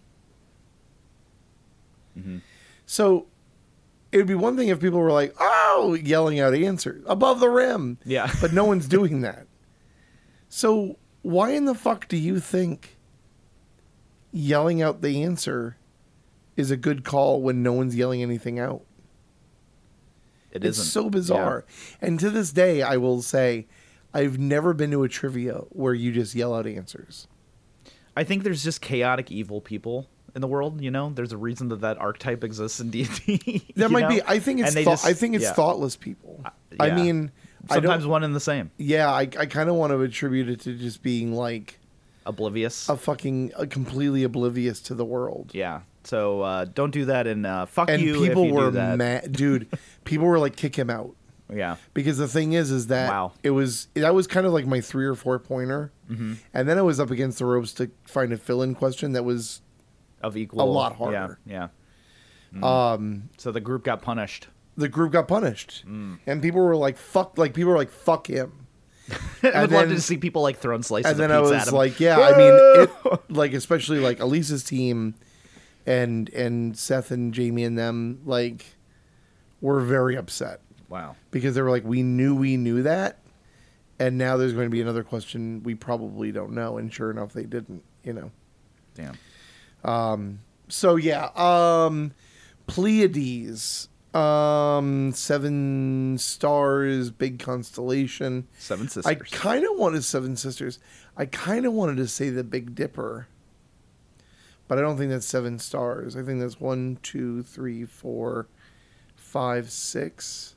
Mhm. so it would be one thing if people were like, oh, yelling out answers above the rim. Yeah. But no one's doing that. So why in the fuck do you think yelling out the answer is a good call when no one's yelling anything out? It It's isn't. so bizarre. And to this day, I will say, I've never been to a trivia where you just yell out answers. I think there's just chaotic evil people in the world, you know? There's a reason that that archetype exists in D and D. That might be. I think it's. And they Thought, just- I think it's yeah. thoughtless people. I yeah. mean, I Sometimes don't, one and the same. yeah, I, I kind of want to attribute it to just being like Oblivious. a fucking a completely oblivious to the world. Yeah. So uh, don't do that, and uh, fuck And you people if you were do that. mad, dude. People were like, kick him out. Yeah. Because the thing is, is that Wow. it was that was kind of like my three or four pointer, Mm-hmm. and then I was up against the ropes to find a fill-in question that was Of equal. a lot harder. Yeah. Yeah. um, So the group got punished. the group got punished, Mm. and people were like, "Fuck!" Like people were like, "Fuck him." I would love then- to see people like throwing slices And then of I pizza was at him. like, "Yeah, I mean, it, like especially like Elisa's team, and and Seth and Jamie and them like were very upset Wow. because they were like, we knew we knew that, and now there's going to be another question we probably don't know, and sure enough, they didn't. You know. Damn. Um, So yeah, um, Pleiades, um, seven stars, big constellation. Seven I Sisters. kind of wanted Seven Sisters. I kind of wanted to say the Big Dipper, but I don't think that's seven stars. I think that's one, two, three, four, five, six.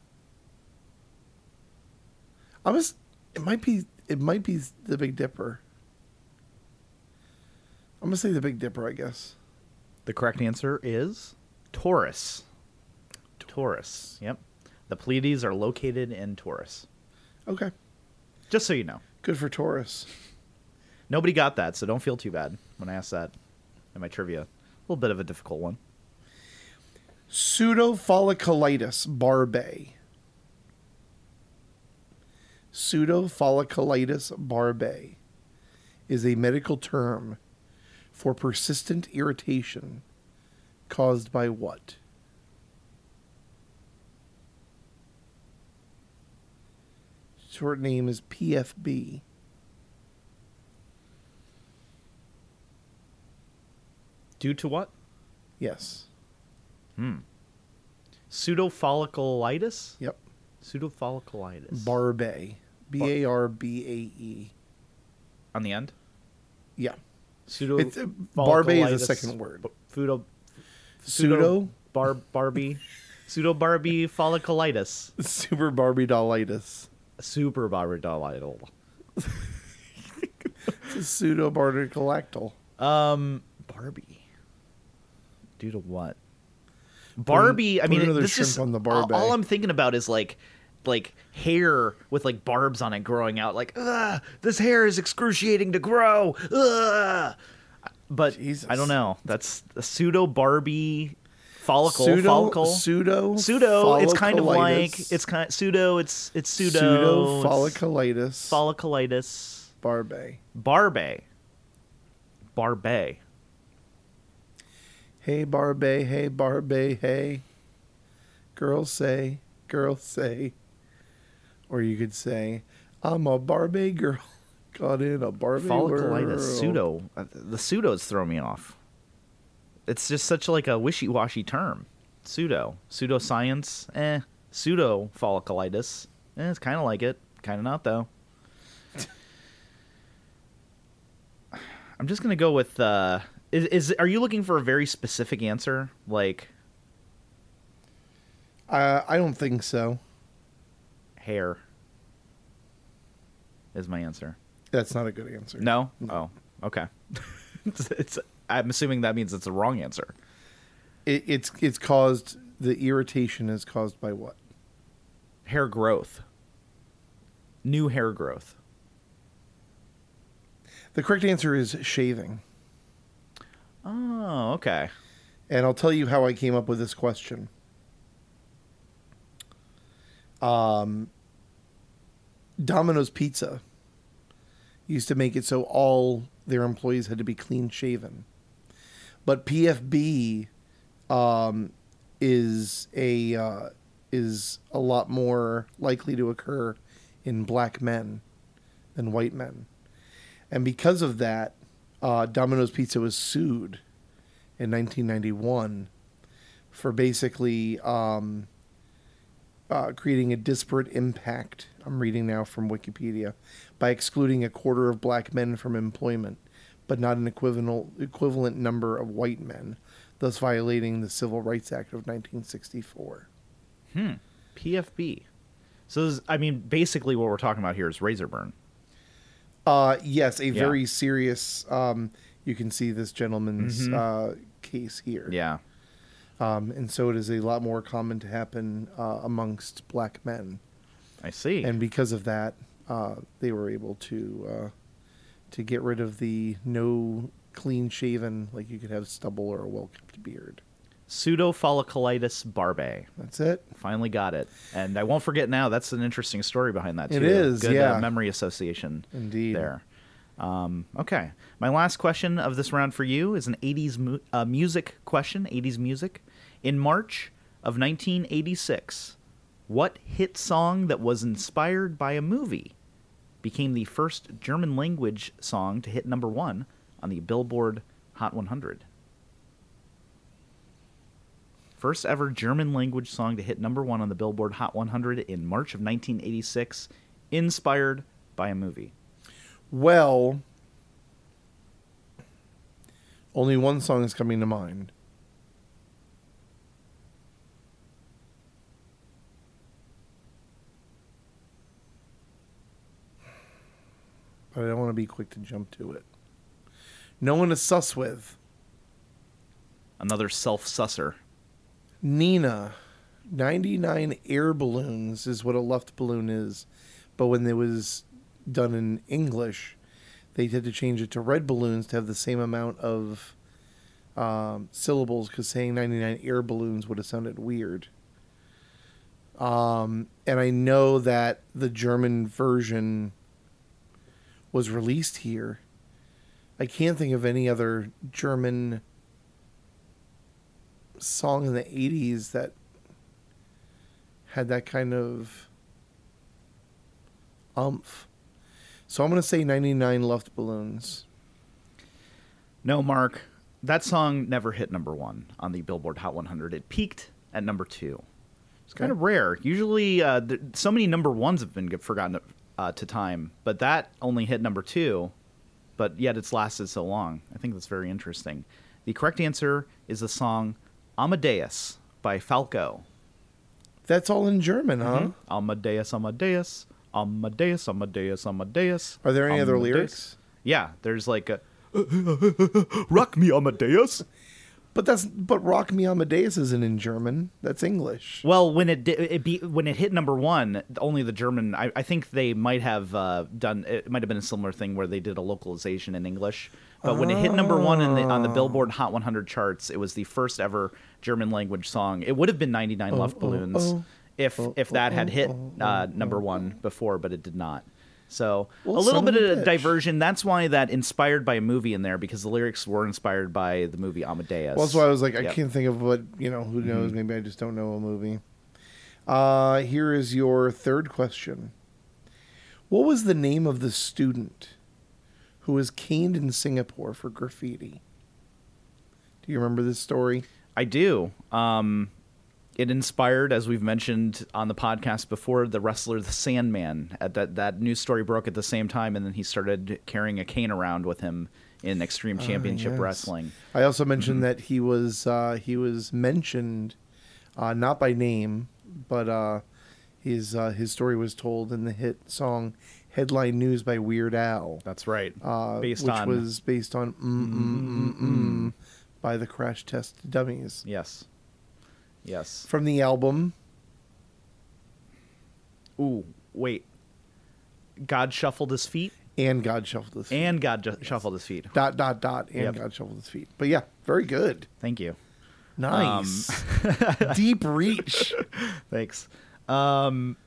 I was. It might be. It might be the Big Dipper. I'm gonna say the Big Dipper, I guess. The correct answer is Taurus. Taurus. Yep. The Pleiades are located in Taurus. Okay. Just so you know. Good for Taurus. Nobody got that, so don't feel too bad when I asked that in my trivia. A little bit of a difficult one. Pseudofolliculitis barbae. Pseudofolliculitis barbae is a medical term for persistent irritation caused by what? Short name is P F B. Due to what? Yes. Pseudofolliculitis? Yep. Pseudofolliculitis. Barbae. B A R B A E. On the end? Yeah. Pseudo. It's, uh, Barbae is a second word. B- Pseudo. Pseudo? Bar Barbie. Pseudo Barbie folliculitis. Super Barbie dollitis. Super Barbie dollitis. It's a pseudo barbicolactal. Um, Barbie. Due to what? Barbie. Put I mean, another this shrimp is on the all, Barbie. all I'm thinking about is like, like hair with like barbs on it growing out. Like, ugh, this hair is excruciating to grow. Ugh. But Jesus. I don't know. That's a pseudo Barbie follicle. Pseudo, follicle. pseudo, Pseudo. It's kind of like folliculitis. it's kind pseudo. It's it's pseudo. Pseudo it's folliculitis. folliculitis. Barbae. Barbae. Barbae. Hey Barbae, hey Barbae, hey. Girls say, girls say. Or you could say, I'm a Barbie girl caught in a Barbie Folliculitis. world. Pseudo. Uh, The pseudos throw me off. It's just such like a wishy-washy term. Pseudo. Pseudoscience. Eh. Pseudo folliculitis. Eh, it's kind of like it. Kind of not, though. I'm just going to go with... Uh, is, is Are you looking for a very specific answer? Like... Uh, I don't think so. Hair. Is my answer. That's not a good answer. No? Oh, okay. it's, it's. I'm assuming that means it's a wrong answer. It, it's it's caused, the irritation is caused by what? Hair growth. New hair growth. The correct answer is shaving. Oh, okay. And I'll tell you how I came up with this question. Um, Domino's Pizza used to make it so all their employees had to be clean shaven. But P F B um, is a uh, is a lot more likely to occur in black men than white men. And because of that, uh, Domino's Pizza was sued in nineteen ninety-one for basically um, uh, creating a disparate impact, I'm reading now from Wikipedia, by excluding a quarter of black men from employment, but not an equivalent, equivalent number of white men, thus violating the Civil Rights Act of nineteen sixty-four. Hmm. P F B. So, this, I mean, basically what we're talking about here is razor burn. Uh, yes, a Yeah. very serious, um, you can see this gentleman's Mhm. uh, case here. Yeah. Um, and so it is a lot more common to happen uh, amongst black men. I see. And because of that, uh, they were able to uh, to get rid of the no clean shaven, like you could have stubble or a well kept beard. Pseudofolliculitis barbae. That's it. Finally got it. And I won't forget now, that's an interesting story behind that, too. It is, Good, yeah. uh, memory association Indeed. there. Um, okay. My last question of this round for you is an eighties mu- uh, music question, eighties music. In March of nineteen eighty-six, what hit song that was inspired by a movie became the first German language song to hit number one on the Billboard Hot one hundred? First ever German language song to hit number one on the Billboard Hot one hundred in March of nineteen eighty-six, inspired by a movie. Well, only one song is coming to mind. But I don't want to be quick to jump to it. No one to suss with. Another self-susser. Nina. ninety-nine air balloons is what a luft balloon is. But when it was done in English, they had to change it to red balloons to have the same amount of um, syllables, because saying ninety-nine air balloons would have sounded weird. Um, and I know that the German version was released here. I can't think of any other German song in the eighties that had that kind of umph. So I'm going to say ninety-nine Luftballons. No, Mark. That song never hit number one on the Billboard Hot one hundred. It peaked at number two. It's kind Okay. of rare. Usually, uh, th- so many number ones have been forgotten uh, to time, but that only hit number two, but yet it's lasted so long. I think that's very interesting. The correct answer is the song Amadeus by Falco. That's all in German, huh? Mm-hmm. Amadeus, Amadeus, Amadeus, Amadeus, Amadeus. Are there any other Amadeus. lyrics? Yeah, there's like a rock me Amadeus. But that's but Rock Me Amadeus isn't in German. That's English. Well, when it di- it be when it hit number one, only the German. I, I think they might have uh, done. It might have been a similar thing where they did a localization in English. But when it hit number one in the, on the Billboard Hot one hundred charts, it was the first ever German language song. It would have been ninety-nine Oh, Luftballons oh, oh. if Oh, if that oh, had oh, hit oh, uh, oh, number oh, one before, but it did not. So Well, a little son bit of a of bitch. diversion. That's why that inspired by a movie in there, because the lyrics were inspired by the movie Amadeus. Well, that's why I was like, I Yep. can't think of what, you know, who knows? Maybe I just don't know a movie. Uh, here is your third question. What was the name of the student who was caned in Singapore for graffiti? Do you remember this story? I do. Um, it inspired, as we've mentioned on the podcast before, the wrestler the Sandman. At that that news story broke at the same time, and then he started carrying a cane around with him in Extreme Championship yes. Wrestling. I also mentioned that he was uh, he was mentioned, uh, not by name, but uh, his uh, his story was told in the hit song "Headline News" by Weird Al. That's right. Uh, Based which on was based on mm, mm, mm, mm, by the Crash Test Dummies. yes, yes. From the album, Ooh, wait. God shuffled his feet, and God Shuffled His Feet. and God ju- shuffled his feet. dot, dot, dot, and Yep. God Shuffled His Feet. But yeah, very good. Thank you. Nice. Deep reach. Thanks. Um,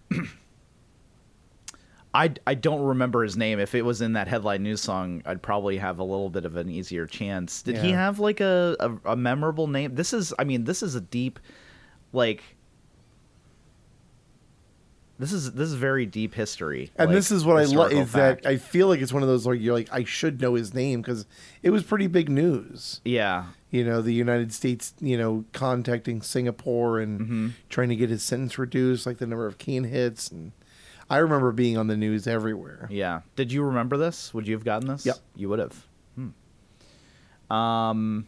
I, I don't remember his name. If it was in that headline news song, I'd probably have a little bit of an easier chance. Did he Yeah. have like a, a, a memorable name? This is, I mean, this is a deep, like, this is this is very deep history. And like, this is what I love historical is that fact. I feel like it's one of those like you're like I should know his name because it was pretty big news. yeah, You know, the United States, you know, contacting Singapore and Mm-hmm. trying to get his sentence reduced, like the number of cane hits, and I remember being on the news everywhere. yeah. Did you remember this? Would you have gotten this? Yep. You would have. Hmm. Um.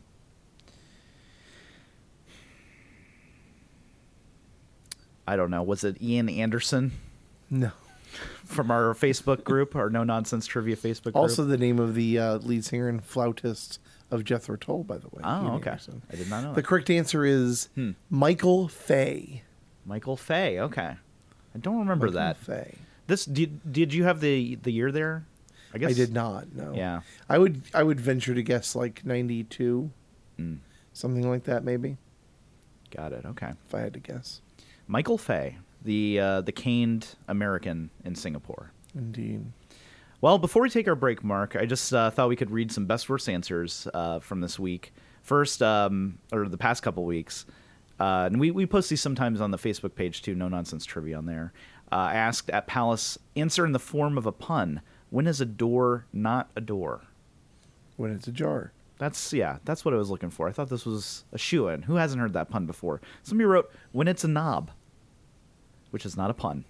I don't know. Was it Ian Anderson No. from our Facebook group, our No Nonsense Trivia Facebook group? Also, the name of the uh, lead singer and flautist of Jethro Tull, by the way. Oh, Ian okay. Anderson. I did not know The that. correct answer is Hmm. Michael Fay. Michael Fay. Okay. I don't remember Michael that. Fay. This did did you have the the year there? I guess I did not. No. Yeah. I would. I would venture to guess like ninety-two, Mm, something like that, maybe. got it. Okay. If I had to guess. Michael Fay, the uh, the caned American in Singapore. Indeed. Well, before we take our break, Mark, I just uh, thought we could read some best worst answers uh, from this week. First, um, or the past couple weeks, uh, and we, we post these sometimes on the Facebook page too, No Nonsense Trivia on there. Uh, I asked at Palace, answer in the form of a pun. When is a door not a door? When it's ajar. That's, yeah, that's what I was looking for. I thought this was a shoo-in. Who hasn't heard that pun before? Somebody wrote, when it's a knob, which is not a pun.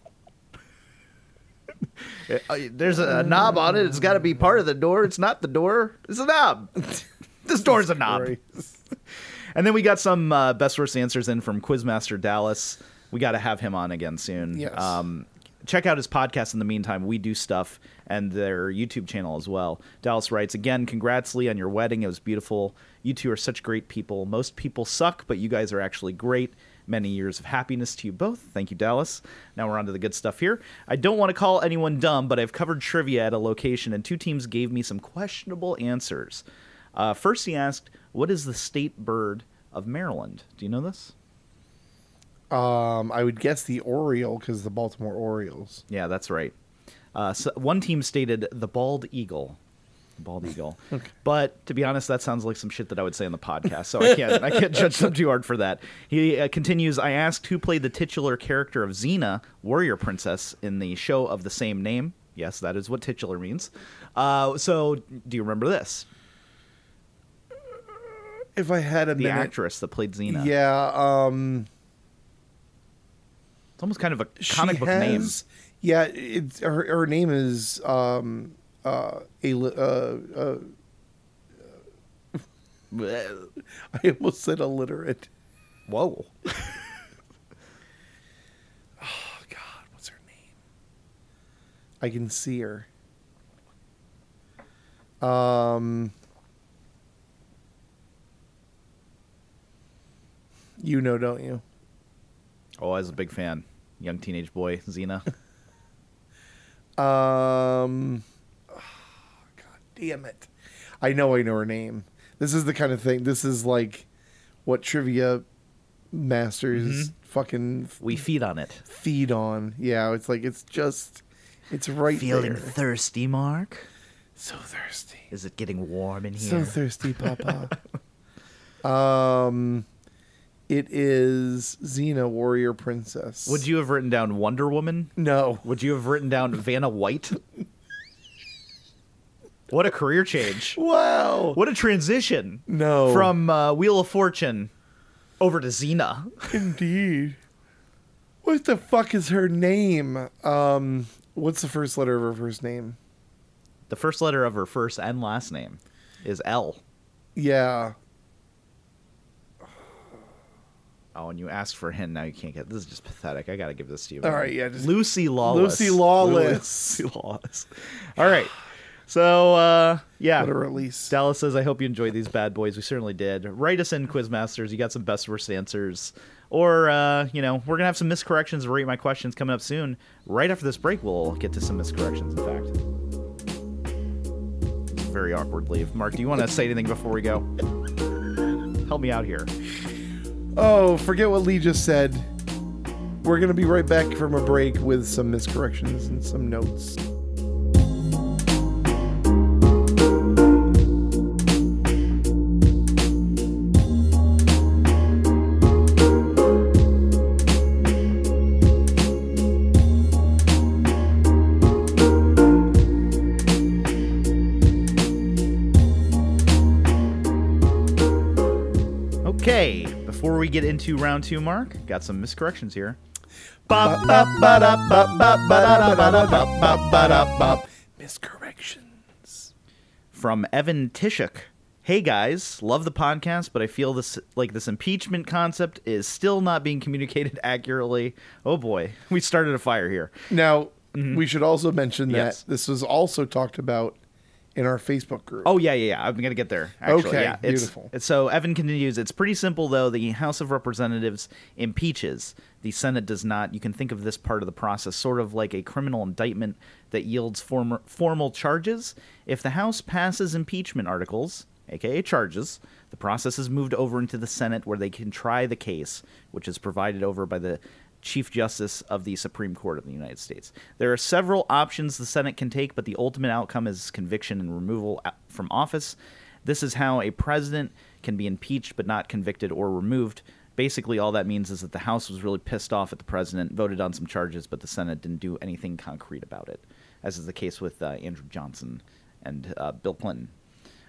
There's a, a knob on it. It's got to be part of the door. It's not the door. It's a knob. This door's a knob. And then we got some uh, best worst answers in from Quizmaster Dallas. We got to have him on again soon. Yes. Um, check out his podcast in the meantime. We do stuff, and their YouTube channel as well. Dallas writes, again, congrats, Lee, on your wedding. It was beautiful. You two are such great people. Most people suck, but you guys are actually great. Many years of happiness to you both. Thank you, Dallas. Now we're on to the good stuff here. I don't want to call anyone dumb, but I've covered trivia at a location, and two teams gave me some questionable answers. Uh, first, he asked, what is the state bird of Maryland? Do you know this? Um, I would guess the Oriole, because the Baltimore Orioles. Yeah, that's right. Uh, so one team stated the bald eagle. Bald eagle. Okay. But to be honest, that sounds like some shit that I would say on the podcast, so I can't I can't judge them too hard for that. He uh, continues, I asked who played the titular character of Xena, warrior princess, in the show of the same name. Yes, that is what titular means. Uh, so do you remember this? If I had a the minute. actress that played Xena. Yeah, um... It's almost kind of a comic book has, name. Yeah, it's her, her name is um uh a uh, uh, I almost said illiterate. Whoa. Oh God, what's her name? I can see her. Um, you know, don't you? Oh, I was a big fan. Young teenage boy, Xena. Um, oh, God damn it. I know I know her name. This is the kind of thing, this is like what trivia masters mm-hmm. fucking... We feed on it. Feed on. Yeah, it's like, it's just, it's right Feeling there. thirsty, Mark? So thirsty. Is it getting warm in here? So thirsty, Papa. um... It is Xena, warrior princess. Would you have written down Wonder Woman? No. Would you have written down Vanna White? What a career change. Wow. What a transition. No. From uh, Wheel of Fortune over to Xena. Indeed. What the fuck is her name? Um, what's the first letter of her first name? The first letter of her first and last name is L. Yeah. Oh, and you asked for a hint, now you can't get... This is just pathetic. I gotta give this to you. All right, yeah. Just... Lucy Lawless. Lucy Lawless. Lucy Lawless. All right. So, uh, yeah. What a release. Dallas says, I hope you enjoyed these bad boys. We certainly did. Write us in, Quizmasters. You got some best worst answers. Or, uh, you know, we're gonna have some miscorrections of Rate My Questions coming up soon. Right after this break, we'll get to some miscorrections, in fact. Very awkwardly. Mark, do you want to say anything before we go? Help me out here. Oh, forget what Lee just said. We're going to be right back from a break with some miscorrections and some notes. Okay. Before we get into round two, Mark, got some miscorrections here. Miscorrections. From Evan Tishuk. Hey guys, love the podcast, but I feel this like this impeachment concept is still not being communicated accurately. Oh boy, we started a fire here. Now, mm-hmm. we should also mention that yes. this was also talked about in our Facebook group. Oh, yeah, yeah, yeah. I'm going to get there, actually. Okay, yeah, it's, beautiful. It's, so Evan continues, it's pretty simple, though. The House of Representatives impeaches. The Senate does not. You can think of this part of the process sort of like a criminal indictment that yields form- formal charges. If the House passes impeachment articles, a k a charges, the process is moved over into the Senate where they can try the case, which is provided over by the Chief Justice of the Supreme Court of the United States. There are several options the Senate can take, but the ultimate outcome is conviction and removal from office. This is how a president can be impeached but not convicted or removed. Basically, all that means is that the House was really pissed off at the president, voted on some charges, but the Senate didn't do anything concrete about it, as is the case with uh, Andrew Johnson and uh, Bill Clinton.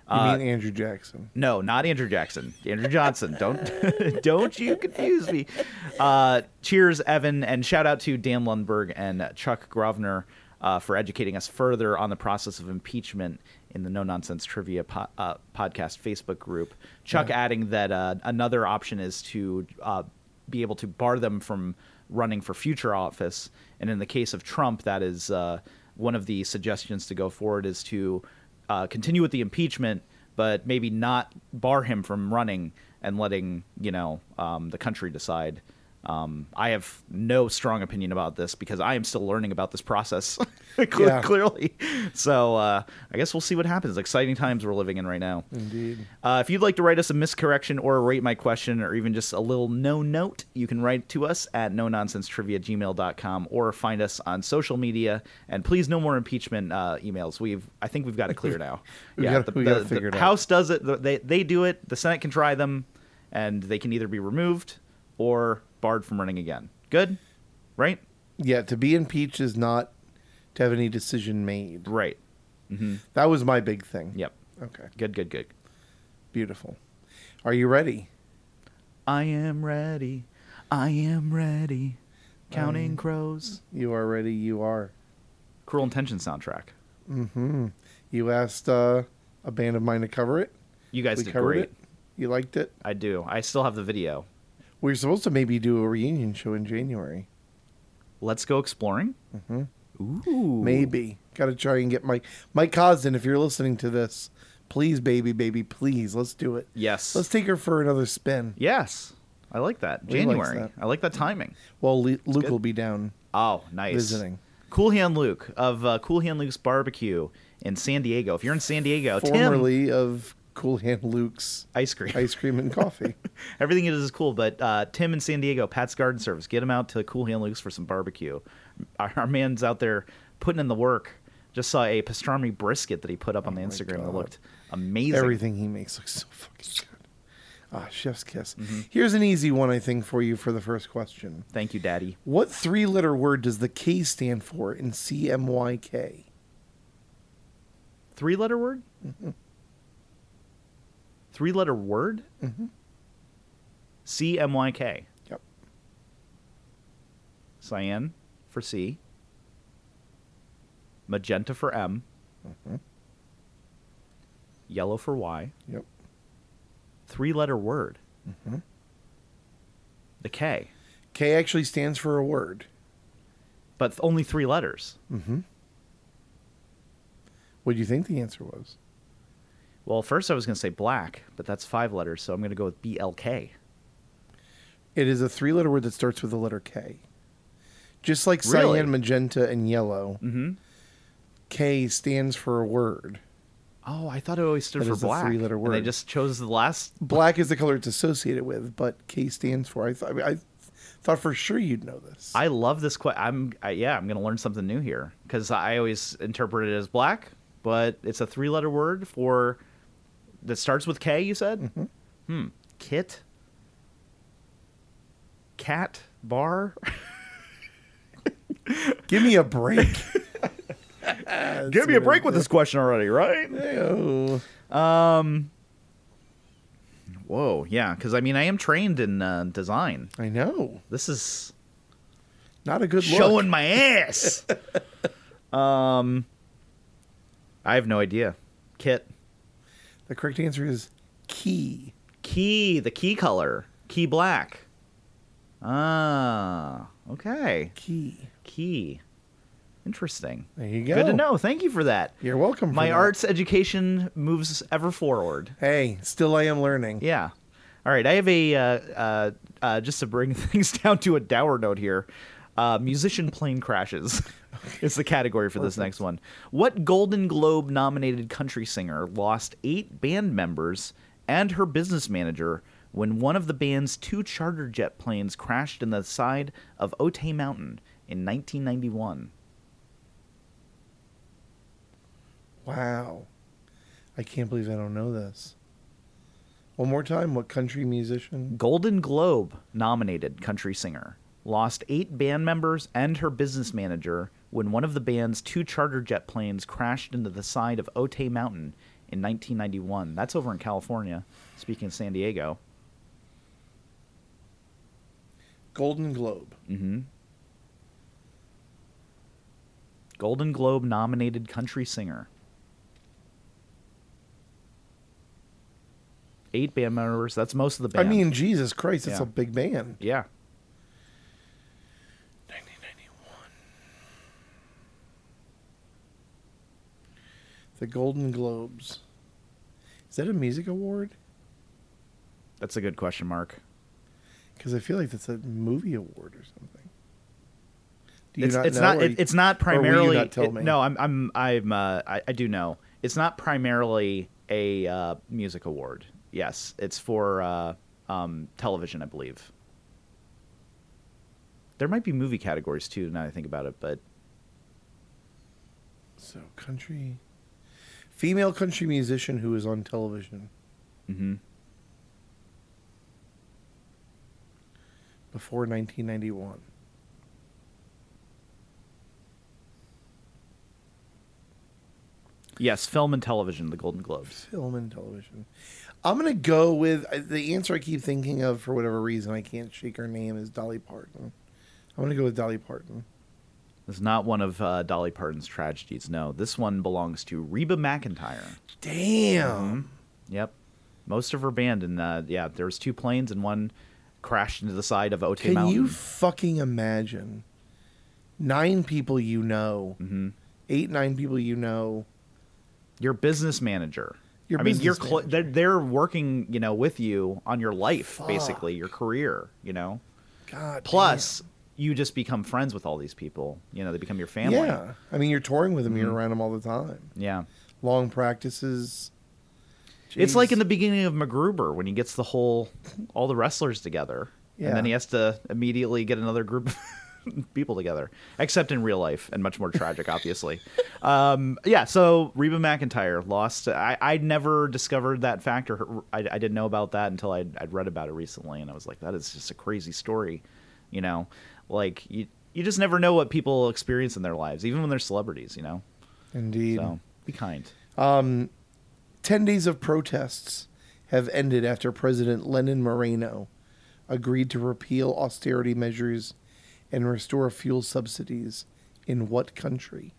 You Uh, mean Andrew Jackson? No, not Andrew Jackson. Andrew Johnson. Don't don't you confuse me. Uh, cheers, Evan, and shout out to Dan Lundberg and Chuck Grovner uh, for educating us further on the process of impeachment in the No Nonsense Trivia po- uh, podcast Facebook group. Chuck Yeah. adding that uh, another option is to uh, be able to bar them from running for future office, and in the case of Trump, that is uh, one of the suggestions to go forward is to uh, continue with the impeachment, but maybe not bar him from running and letting, you know, um, the country decide. Um, I have no strong opinion about this because I am still learning about this process Cle- Yeah. clearly. So uh, I guess we'll see what happens. Exciting times we're living in right now. Indeed. Uh, if you'd like to write us a miscorrection or rate my question or even just a little no note, you can write to us at no nonsense trivia at gmail dot com or find us on social media. And please, no more impeachment uh, emails. We've I think we've got it clear now. We yeah, got- the, we got the- it figured the out. House does it. the- They they do it. The Senate can try them, and they can either be removed or barred from running again. Good, right? Yeah, to be impeached is not to have any decision made. Right. Mm-hmm. That was my big thing. Yep. Okay. Good. Good. Good. Beautiful. Are you ready? I am ready. I am ready. Counting Um, crows. You are ready. You are. Cruel Intentions soundtrack. Mm-hmm. You asked uh, a band of mine to cover it. You guys We did covered great. it. You liked it. I do. I still have the video. We were supposed to maybe do a reunion show in January. Let's go exploring. Mm-hmm. Ooh. Maybe. Got to try and get Mike. Mike Cosden, if you're listening to this, please, baby, baby, please, let's do it. Yes. Let's take her for another spin. Yes. I like that. Lee likes January. that. I like that timing. Well, Le- Luke good. will be down Oh, nice. visiting. Cool Hand Luke of uh, Cool Hand Luke's Barbecue in San Diego. If you're in San Diego, Tim, Formerly of Cool Hand Luke's ice cream. ice cream and coffee. Everything is is cool, but uh, Tim in San Diego, Pat's Garden Service, get him out to Cool Hand Luke's for some barbecue. Our, our man's out there putting in the work. Just saw a pastrami brisket that he put up on the Oh my Instagram that God. looked amazing. Everything he makes looks so fucking good. Ah, chef's kiss. Mm-hmm. Here's an easy one, I think, for you for the first question. Thank you, Daddy. What three-letter word does the K stand for in C M Y K? Three letter word? Mm-hmm. Three letter word? Mm-hmm. C M Y K. Yep. Cyan for C. Magenta for M. Mm-hmm. Yellow for Y. Yep. Three letter word. Mm-hmm. The K. K actually stands for a word. But only three letters. Mm-hmm. What do you think the answer was? Well, first I was going to say black, but that's five letters, so I'm going to go with B L K. It is a three-letter word that starts with the letter K. Just like Really? cyan, magenta, and yellow, Mm-hmm. K stands for a word. Oh, I thought it always stood That for is a black. three-letter And they word. just chose the last. Black is the color it's associated with, but K stands for. I thought. I thought for sure you'd know this. I love this. Que- I'm I, yeah. I'm going to learn something new here because I always interpret it as black, but it's a three-letter word for that starts with K. You said. Mm-hmm. Hmm. Kit. Cat bar. Give me a break. Give me a break with this question already, right? Ew. Um. Whoa, yeah, because I mean, I am trained in uh, design. I know. This is Not a good look. showing my ass. um, I have no idea. Kit, The correct answer is key. key, the key color, key black. Ah, okay, Key. key. Interesting. There you go. Good to know. Thank you for that. You're welcome. For My that. arts education moves ever forward. Hey, still I am learning. Yeah. All right. I have a, uh, uh, uh, just to bring things down to a dour note here, uh, musician plane crashes is the category for this next one. What Golden Globe nominated country singer lost eight band members and her business manager when one of the band's two charter jet planes crashed in the side of Otay Mountain in nineteen ninety-one? Wow. I can't believe I don't know this. One more time. What country musician? Golden Globe nominated country singer lost eight band members and her business manager when one of the band's two charter jet planes crashed into the side of Otay Mountain in nineteen ninety-one. That's over in California. Speaking of San Diego. Golden Globe. Mm-hmm. Golden Globe nominated country singer. Eight band members. That's most of the band. I mean, Jesus Christ, it's Yeah. a big band. Yeah. nineteen ninety-one. The Golden Globes. Is that a music award? That's a good question mark. Because I feel like that's a movie award or something. Do you It's not it's know, not or- it, it's not or will you primarily not tell it- me? no, I'm I'm I'm uh I, I do know. It's not primarily a uh, music award. Yes, it's for uh, um, television, I believe. There might be movie categories too, now that I think about it, but So, country... Female country musician who is on television. mhm. Before nineteen ninety-one. Yes, film and television, the Golden Globes. Film and television. I'm going to go with... uh, The answer I keep thinking of, for whatever reason, I can't shake her name, is Dolly Parton. I'm going to go with Dolly Parton. It's not one of uh, Dolly Parton's tragedies. No, this one belongs to Reba McEntire. Damn. Yep, most of her band, and uh, yeah, there was two planes, and one crashed into the side of Otay Can Mountain. you fucking imagine? Nine people you know. Mm-hmm. Eight, nine people you know. Your business manager. Your I mean, you're business cl- manager. they're, they're working, you know, with you on your life, Fuck. basically, your career, you know. God Plus, you just become friends with all these people. You know, they become your damn. family. Yeah. I mean, you're touring with them. Mm-hmm. You're around them all the time. Yeah. Long practices. It's like Jeez. in the beginning of MacGruber when he gets the whole, all the wrestlers together. Yeah. And then he has to immediately get another group of people together. Except in real life and much more tragic, obviously. Um, yeah, so Reba McEntire lost. I, I'd never discovered that fact, or I, I didn't know about that until I'd, I'd read about it recently. And I was like, that is just a crazy story. You know, like you, you just never know what people experience in their lives, even when they're celebrities, you know? Indeed. So be kind. Um, ten days of protests have ended after President Lenin Moreno agreed to repeal austerity measures and restore fuel subsidies in what country?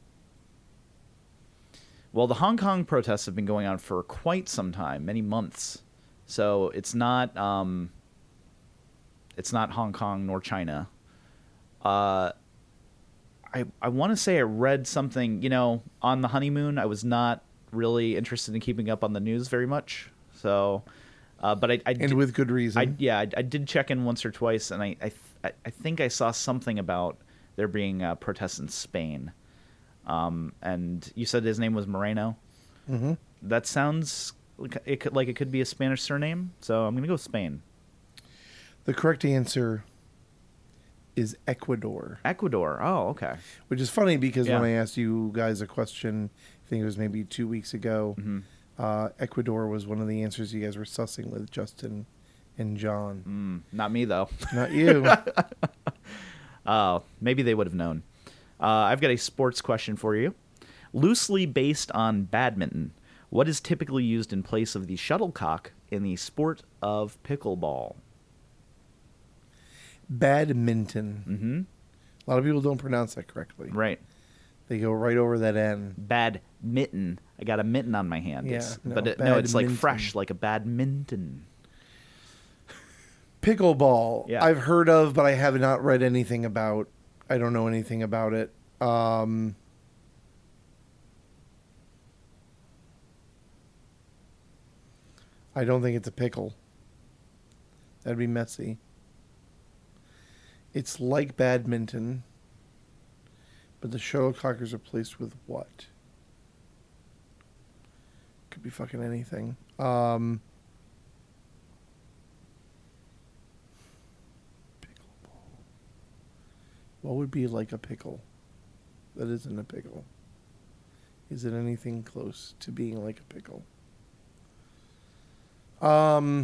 Well, the Hong Kong protests have been going on for quite some time, many months. So it's not um, it's not Hong Kong nor China. Uh, I I want to say I read something. You know, on the honeymoon, I was not really interested in keeping up on the news very much. So, uh, but I, I And did, with good reason. I yeah I, I did check in once or twice, and I I, th- I think I saw something about there being uh, protests in Spain. Um, and you said his name was Moreno. Mm-hmm. That sounds like it could, like it could be a Spanish surname, so I'm gonna go with Spain. The correct answer is Ecuador, Ecuador. Oh, okay. which is funny because Yeah. when I asked you guys a question, I think it was maybe two weeks ago, Mhm. uh, Ecuador was one of the answers you guys were sussing with Justin and John. Mm, not me though. Not you. Oh, maybe they would have known. Uh, I've got a sports question for you. Loosely based on badminton, what is typically used in place of the shuttlecock in the sport of pickleball? Badminton. Mm-hmm. A lot of people don't pronounce that correctly. Right. They go right over that N. Badminton. I got a mitten on my hand. Yeah, It's- no, but it, no, it's like badminton. fresh, like a badminton. Pickleball. Yeah. I've heard of, but I have not read anything about. I don't know anything about it. Um, I don't think it's a pickle. That'd be messy. It's like badminton, but the shuttlecock is replaced with what? Could be fucking anything. Um, pickleball. What would be like a pickle that isn't a pickle? Is it anything close to being like a pickle? Um,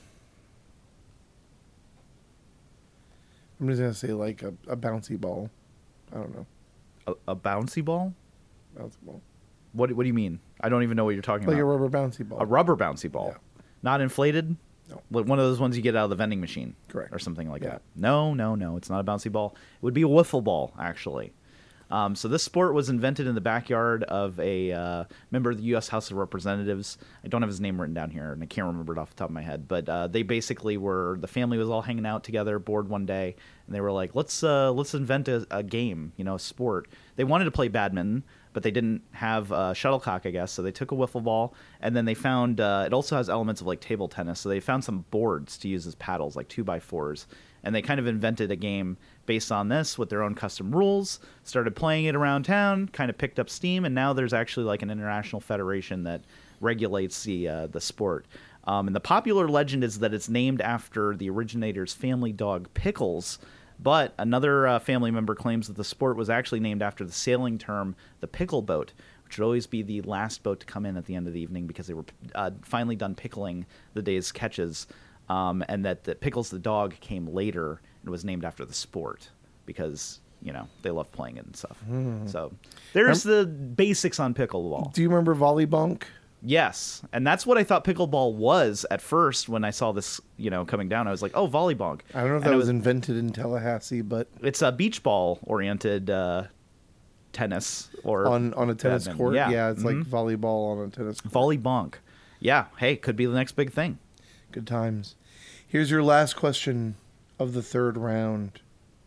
I'm just gonna say like a, a bouncy ball. I don't know, A, a bouncy ball? bouncy ball. What What do you mean? I don't even know what you're talking Like about. a rubber bouncy ball. A rubber bouncy ball, Yeah. not inflated. No. Like one of those ones you get out of the vending machine, Correct. or something like Yeah. that. No, no, no. It's not a bouncy ball. It would be a wiffle ball, actually. Um, so this sport was invented in the backyard of a uh, member of the U S House of Representatives. I don't have his name written down here, and I can't remember it off the top of my head. But uh, they basically were the family was all hanging out together, bored one day, and they were like, "Let's uh, let's invent a, a game, you know, a sport." They wanted to play badminton, but they didn't have a shuttlecock, I guess. So they took a wiffle ball, and then they found uh, it also has elements of like table tennis. So they found some boards to use as paddles, like two by fours. And they kind of invented a game based on this with their own custom rules, started playing it around town, kind of picked up steam, and now there's actually like an international federation that regulates the uh, the sport. Um, and the popular legend is that it's named after the originator's family dog, Pickles. But another uh, family member claims that the sport was actually named after the sailing term, the pickle boat, which would always be the last boat to come in at the end of the evening because they were uh, finally done pickling the day's catches. Um, and that the Pickles the dog came later and was named after the sport because, you know, they love playing it and stuff. Mm. So there's the basics on pickleball. Do you remember volleybonk? Yes. And that's what I thought pickleball was at first when I saw this, you know, coming down. I was like, oh, volleybonk. I don't know if and that it was invented in Tallahassee, but It's a beach ball oriented uh, tennis or on, on a tennis badminton. court. Yeah, Yeah, it's Mhm. like volleyball on a tennis court. volleybonk. Yeah. Hey, could be the next big thing. Good times. Here's your last question of the third round.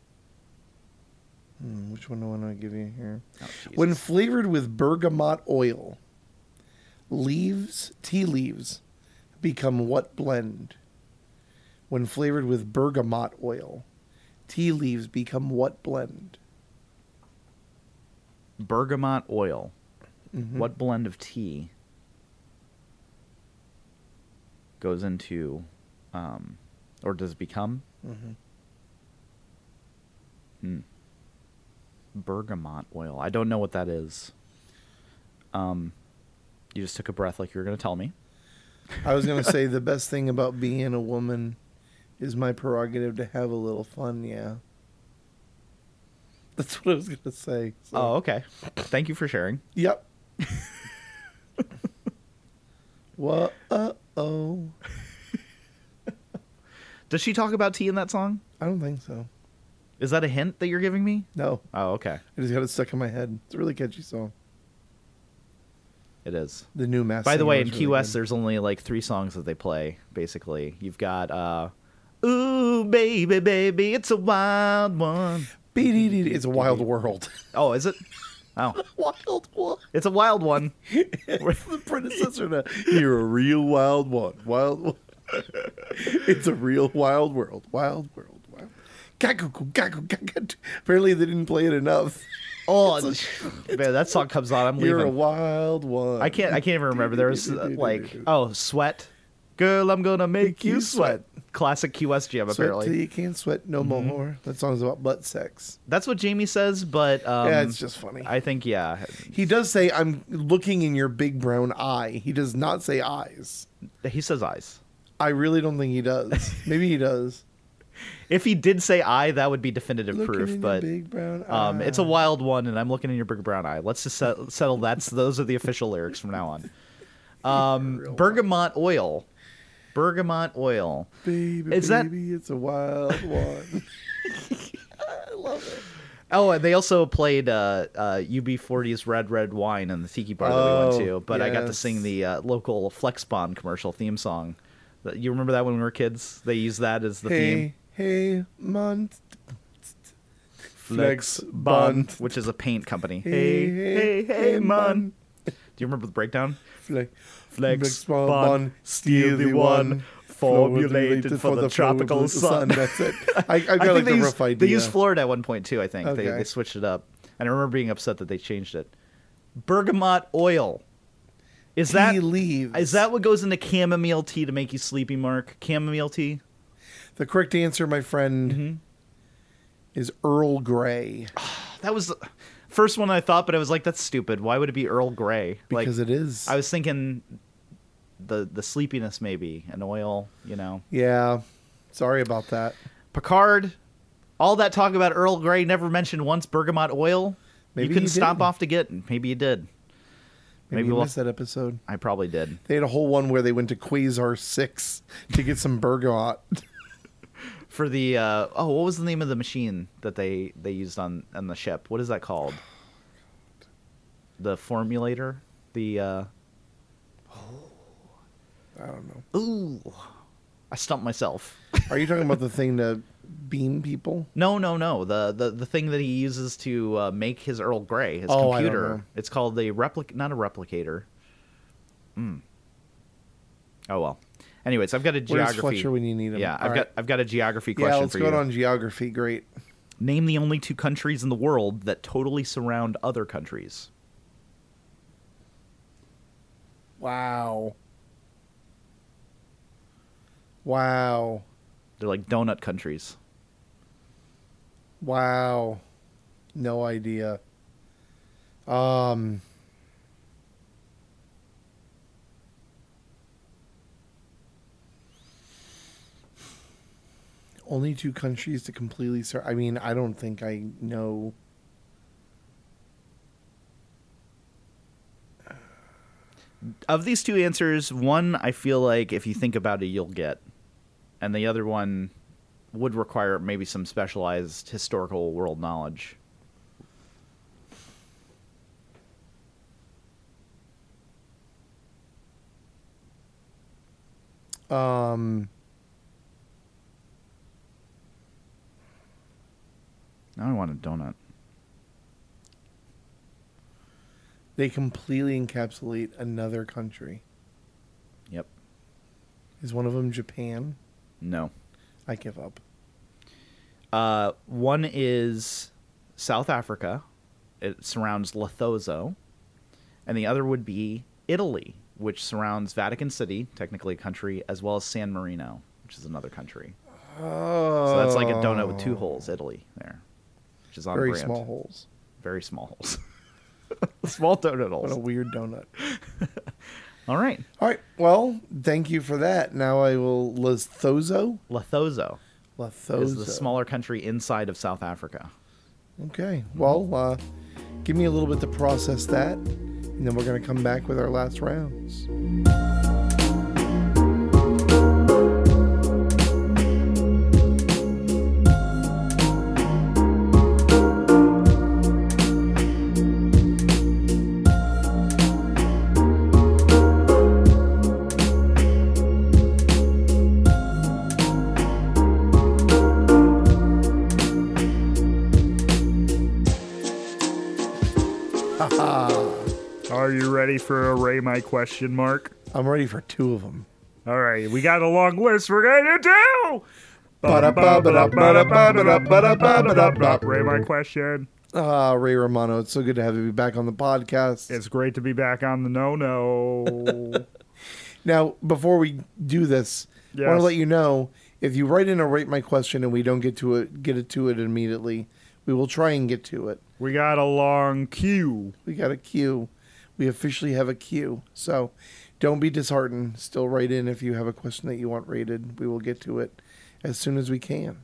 Hmm, which one do I want to give you here? Oh, When Jesus. flavored with bergamot oil, leaves, tea leaves, become what blend? When flavored with bergamot oil, tea leaves become what blend? Bergamot oil. Mm-hmm. What blend of tea goes into, um, or does it become? Mm-hmm. Hmm. Bergamot oil. I don't know what that is. Um, you just took a breath like you were going to tell me. I was going to say the best thing about being a woman is my prerogative to have a little fun, yeah. That's what I was going to say. So. Oh, okay. Thank you for sharing. Yep. Whoa, uh-oh. Does she talk about tea in that song? I don't think so. Is that a hint that you're giving me? No. Oh, okay. I just got it stuck in my head. It's a really catchy song. It is. The new Mass By the Singer way, is in really Key West, good. there's only like three songs that they play, basically. You've got, uh, Ooh, baby, baby, it's a wild one. Beep-dee-dee-dee. It's a wild world. Oh, is it? Oh, Wild one. it's a wild one. It's the predecessor to You're a real wild one. Wild one. It's a real wild world. Wild world. Wild. Gagu, gagu, gagu. Apparently they didn't play it enough. Oh, man, that song comes on. I'm You're a leaving. wild one. I can't. I can't even remember. There was uh, like, oh, sweat, girl, I'm gonna make you sweat. Classic Key West jam. Sweat Apparently, till you can't sweat no Mm-hmm. more. That song's about butt sex. that's what Jamie says. But um, Yeah, it's just funny. I think yeah, He does say, I'm looking in your big brown eye. He does not say eyes. he says eyes. I really don't think he does. Maybe he does. If he did say I, that would be definitive Looking proof. in But your big brown eye. um, it's a wild one, and I'm looking in your big brown eye. Let's just set, settle. That's those are the official lyrics from now on. Um, bergamot oil. Bergamot oil. Baby, Is that- baby, it's a wild one. I love it. Oh, and they also played uh, uh, U B forty's Red Red Wine in the tiki bar that we Oh, went to. But I got to yes. sing the uh, local Flexbond commercial theme song. You remember that when we were kids? They used that as the theme. Hey, hey, mon. Flexbond, which is a paint company. Hey, hey, hey, man. Do you remember the breakdown? Flex, Flexbond, steal the one formulated for the tropical sun. That's it. I, I've I got think like they a used, rough idea. they used Florida at one point too. I think they, Okay. they switched it up, and I remember being upset that they changed it. Bergamot oil. Is that Tea leaves. is that what goes into chamomile tea to make you sleepy, Mark? Chamomile tea? The correct answer, my friend, Mm-hmm. is Earl Grey. That was the first one I thought, but I was like, that's stupid. Why would it be Earl Grey? Because like, it is. I was thinking the the sleepiness maybe, and oil, you know. Yeah. Sorry about that. Picard, all that talk about Earl Grey, never mentioned once bergamot oil. Maybe you couldn't he stop did. off to get, maybe you did. Maybe, Maybe you we'll. missed that episode. I probably did. They had a whole one where they went to Quasar six to get some bergamot. For the uh, oh, what was the name of the machine that they they used on on the ship? What is that called? The formulator. The. Uh... I don't know. Ooh, I stumped myself. Are you talking about the thing to beam people? No, no, no. The the, the thing that he uses to uh, make his Earl Grey, his Oh, I don't computer. know. It's called the replic, not a replicator. Hmm. Oh well. Anyways, I've got a Where's geography. Fletcher when you need him? Yeah, All I've right. got I've got a geography question Yeah, let's for go you. on geography. Great. Name the only two countries in the world that totally surround other countries. Wow. Wow. They're like donut countries. Wow. No idea. Um. Only two countries to completely. Sur- I mean, I don't think I know. Of these two answers, one I feel like if you think about it, you'll get, and the other one would require maybe some specialized historical world knowledge. Um. Now I want a donut. They completely encapsulate another country. Yep. Is one of them Japan? No. I give up. Uh, one is South Africa. It surrounds Lesotho. And the other would be Italy, which surrounds Vatican City, technically a country, as well as San Marino, which is another country. Oh. So that's like a donut with two holes, Italy, there. Which is on Very brand. small holes. Very small holes. Small donut What a holes. weird donut. All right. All right. Well, thank you for that. Now I will. Lesotho? Lesotho Lesotho. is the smaller country inside of South Africa. Okay. Well, uh, give me a little bit to process that, and then we're going to come back with our last rounds. Are you ready for a Ray My question mark? I'm ready for two of them. All right, we got a long list we're going to do. Ray My question. Ah, Ray Romano, it's so good to have you back on the podcast. It's great to be back on the no-no. Now, before we do this, I want Yes. to let you know, if you write in a Rate My Question and we don't get to it, get it to it immediately, we will try and get to it. We got a long queue. We got a queue. We officially have a queue. So don't be disheartened. Still write in if you have a question that you want rated. We will get to it as soon as we can.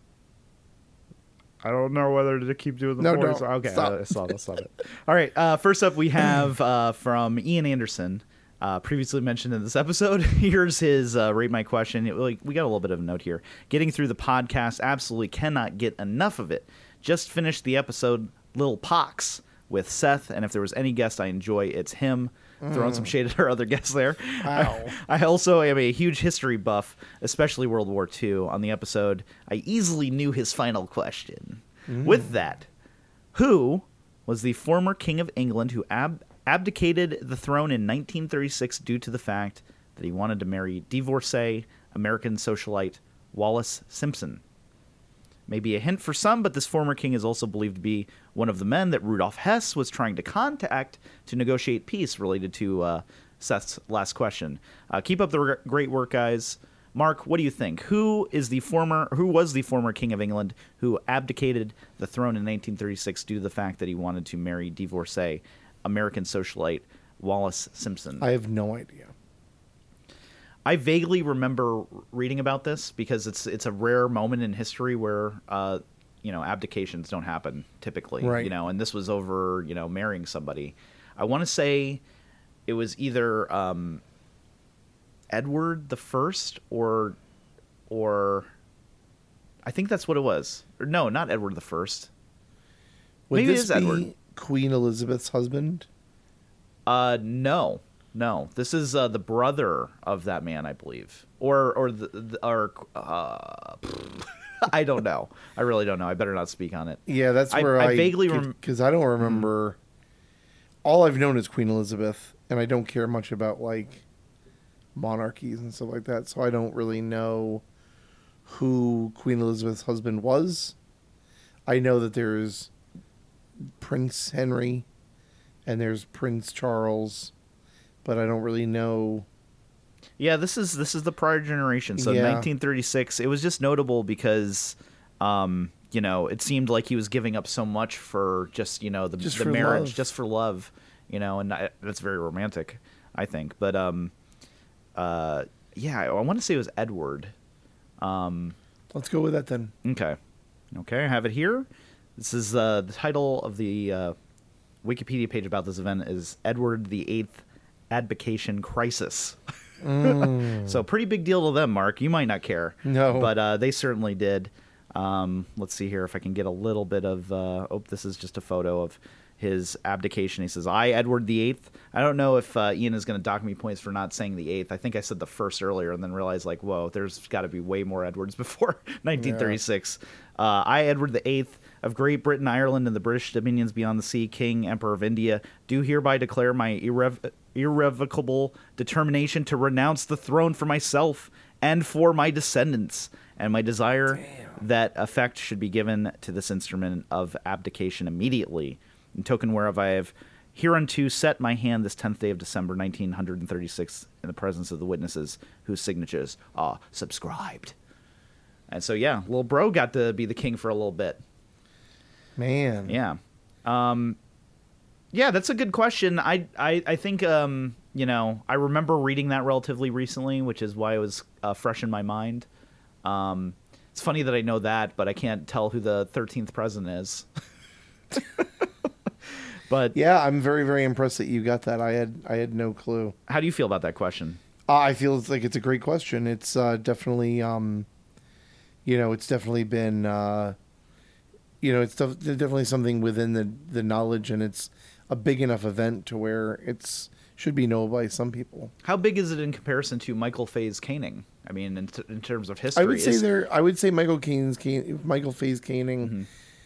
I don't know whether to keep doing the No, voice. don't. Okay, Stop. I saw it. I saw it. All right. Uh, first up, we have uh, from Ian Anderson, uh, previously mentioned in this episode. Here's his uh, Rate My Question. It, like, we got a little bit of a note here. Getting through the podcast, absolutely cannot get enough of it. Just finished the episode Lil Pox with Seth, and if there was any guest I enjoy, it's him. Throwing some shade at our other guests there. Wow. I also am a huge history buff, especially World War Two. On the episode, I easily knew his final question. With that, who was the former King of England who ab- abdicated the throne in nineteen thirty-six due to the fact that he wanted to marry divorcee American socialite Wallace Simpson? Maybe a hint for some, but this former king is also believed to be one of the men that Rudolf Hess was trying to contact to negotiate peace related to uh, Seth's last question. Uh, keep up the re- great work, guys. Mark, what do you think? Who is the former? Who was the former king of England who abdicated the throne in nineteen thirty-six due to the fact that he wanted to marry divorcee American socialite Wallace Simpson? I have no idea. I vaguely remember reading about this because it's it's a rare moment in history where uh, you know abdications don't happen typically. Right. You know, and this was over you know marrying somebody. I want to say it was either um, Edward the First or or I think that's what it was. Or no, not Edward the First. Would Maybe it this is be Edward. Queen Elizabeth's husband? Uh, no, no. This is uh, the brother of that man, I believe, or or the, the or uh, I don't know. I really don't know. I better not speak on it. Yeah, that's I- where I I, vaguely rem- because I don't remember. All I've known is Queen Elizabeth, and I don't care much about like monarchies and stuff like that. So I don't really know who Queen Elizabeth's husband was. I know that there's Prince Henry and there's Prince Charles, but I don't really know. Yeah, this is this is the prior generation. So Yeah. nineteen thirty-six, it was just notable because, um, you know, it seemed like he was giving up so much for just you know the Just the for marriage, love. just for love, you know, and I, that's very romantic, I think. But um, uh, yeah, I, I want to say it was Edward. Um, Let's go with that then. okay, okay, I have it here. This is uh, the title of the uh, Wikipedia page about this event is Edward the Eighth Abdication Crisis. So pretty big deal to them, Mark. You might not care. No. But uh, they certainly did. Um, let's see here if I can get a little bit of... Uh, oh, this is just a photo of his abdication. He says, I, Edward the Eighth. I don't know if uh, Ian is going to dock me points for not saying the Eighth. I think I said the first earlier and then realized, like, whoa, there's got to be way more Edwards before nineteen thirty-six. Uh, I, Edward the Eighth of Great Britain, Ireland, and the British dominions beyond the sea, King, Emperor of India, do hereby declare my irrev- irrevocable determination to renounce the throne for myself and for my descendants, and my desire that effect should be given to this instrument of abdication immediately, in token whereof I have hereunto set my hand this tenth day of December, nineteen thirty-six, in the presence of the witnesses whose signatures are subscribed. And so, yeah, little bro got to be the king for a little bit. Man. Yeah. Um, yeah, that's a good question. I, I, I think, um, you know, I remember reading that relatively recently, which is why it was uh, fresh in my mind. Um, it's funny that I know that, but I can't tell who the thirteenth president is. But Yeah, I'm very, very impressed that you got that. I had I had no clue. how do you feel about that question? Uh, I feel it's like it's a great question. It's uh, definitely, um, you know, it's definitely been, uh, you know, it's def- definitely something within the, the knowledge, and it's a big enough event to where it's should be known by some people. How big is it in comparison to Michael Fay's caning? I mean, in, t- in terms of history. I would say is- there. I would say Michael Caine's cane, Michael Fay's caning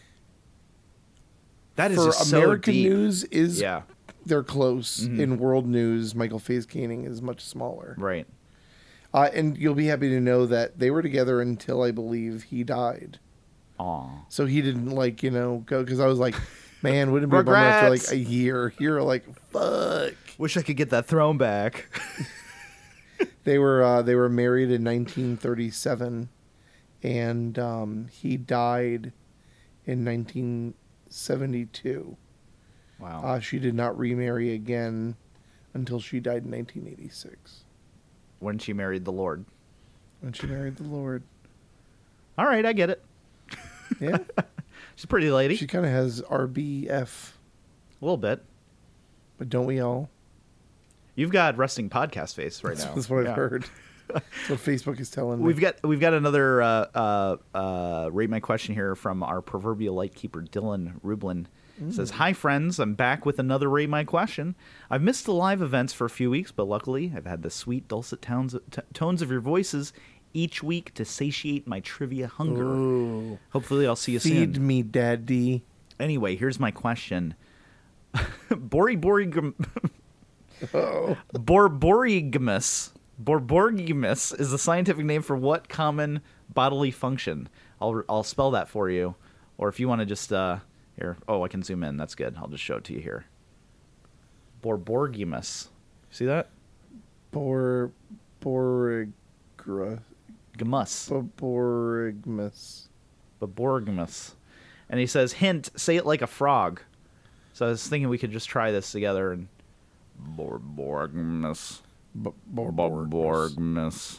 that is for just so American deep. news is Yeah, they're close. Mhm. In world news, Michael Fay's caning is much smaller. right. Uh, and you'll be happy to know that they were together until I believe he died. Aw. So he didn't like, you know, go because I was like, man, wouldn't it be a bummer after Regrets. like a year? You're like, fuck. Wish I could get that throne back. They were uh, they were married in nineteen thirty-seven, and um, he died in nineteen seventy-two. Wow. Uh, she did not remarry again until she died in nineteen eighty-six, When she married the Lord. when she married the Lord. All right, I get it. Yeah, She's a pretty lady. she kind of has R B F, A little bit. but don't we all? You've got resting podcast face right That's, now. that's what Yeah. I've heard. That's what Facebook is telling me. We've got we've got another uh, uh, uh, rate my question here from our proverbial lightkeeper Dylan Rublin. It says, "Hi friends, I'm back with another rate my question. I've missed the live events for a few weeks, but luckily I've had the sweet dulcet tones t- tones of your voices each week to satiate my trivia hunger. Ooh. Hopefully, I'll see you Feed soon. me, Daddy. Anyway, here's my question. Bori Bori Oh. Borborygmus. Borborygmus is the scientific name for what common bodily function? I'll I'll spell that for you, or if you want to just uh here. Oh, I can zoom in. That's good. I'll just show it to you here. Borborygmus. See that? Bor Borigra Gmus. Borigmus. Borborygmus. And he says, hint, say it like a frog. So I was thinking we could just try this together and Borborygmus. Borborygmus.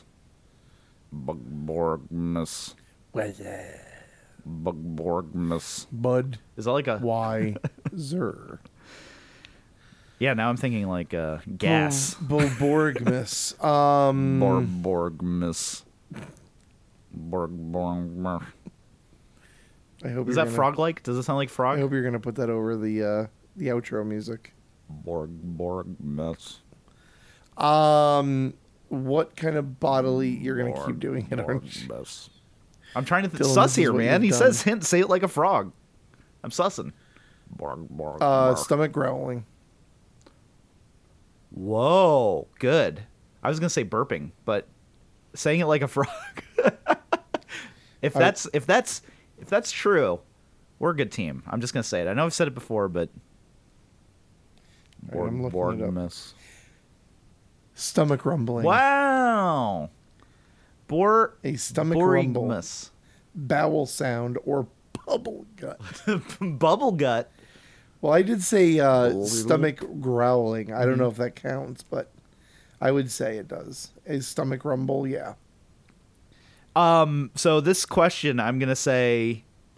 Borborygmus. What's that? Borborygmus. Bud Is that like a Y Zer. Yeah, now I'm thinking like uh, gas. Boborgmus. Um, Borborgmus. Borg, borg, I hope Is you're that gonna, frog-like? Does it sound like I frog? hope you're gonna put that over the uh, the outro music. Borg, Borgmus. Um, what kind of bodily? You're gonna keep doing it, aren't you? Borgmus. I'm trying to th- Dylan, suss this is here, what man. you've He done. says hint, say it like a frog. I'm sussing. Borg, borg, Uh, borg. stomach growling. Whoa, good. I was gonna say burping, but saying it like a frog. if I- that's if that's if that's true, we're a good team. I'm just gonna say it. I know I've said it before, but All right, I'm looking it up. Borgmus. Stomach rumbling. Wow. Bor A stomach rumble. Borgmus. Bowel sound or bubble gut. Bubble gut. Well, I did say uh, Bubble. stomach growling. I Mm-hmm. don't know if that counts, but I would say it does. A stomach rumble, yeah. Um. So this question, I'm gonna say,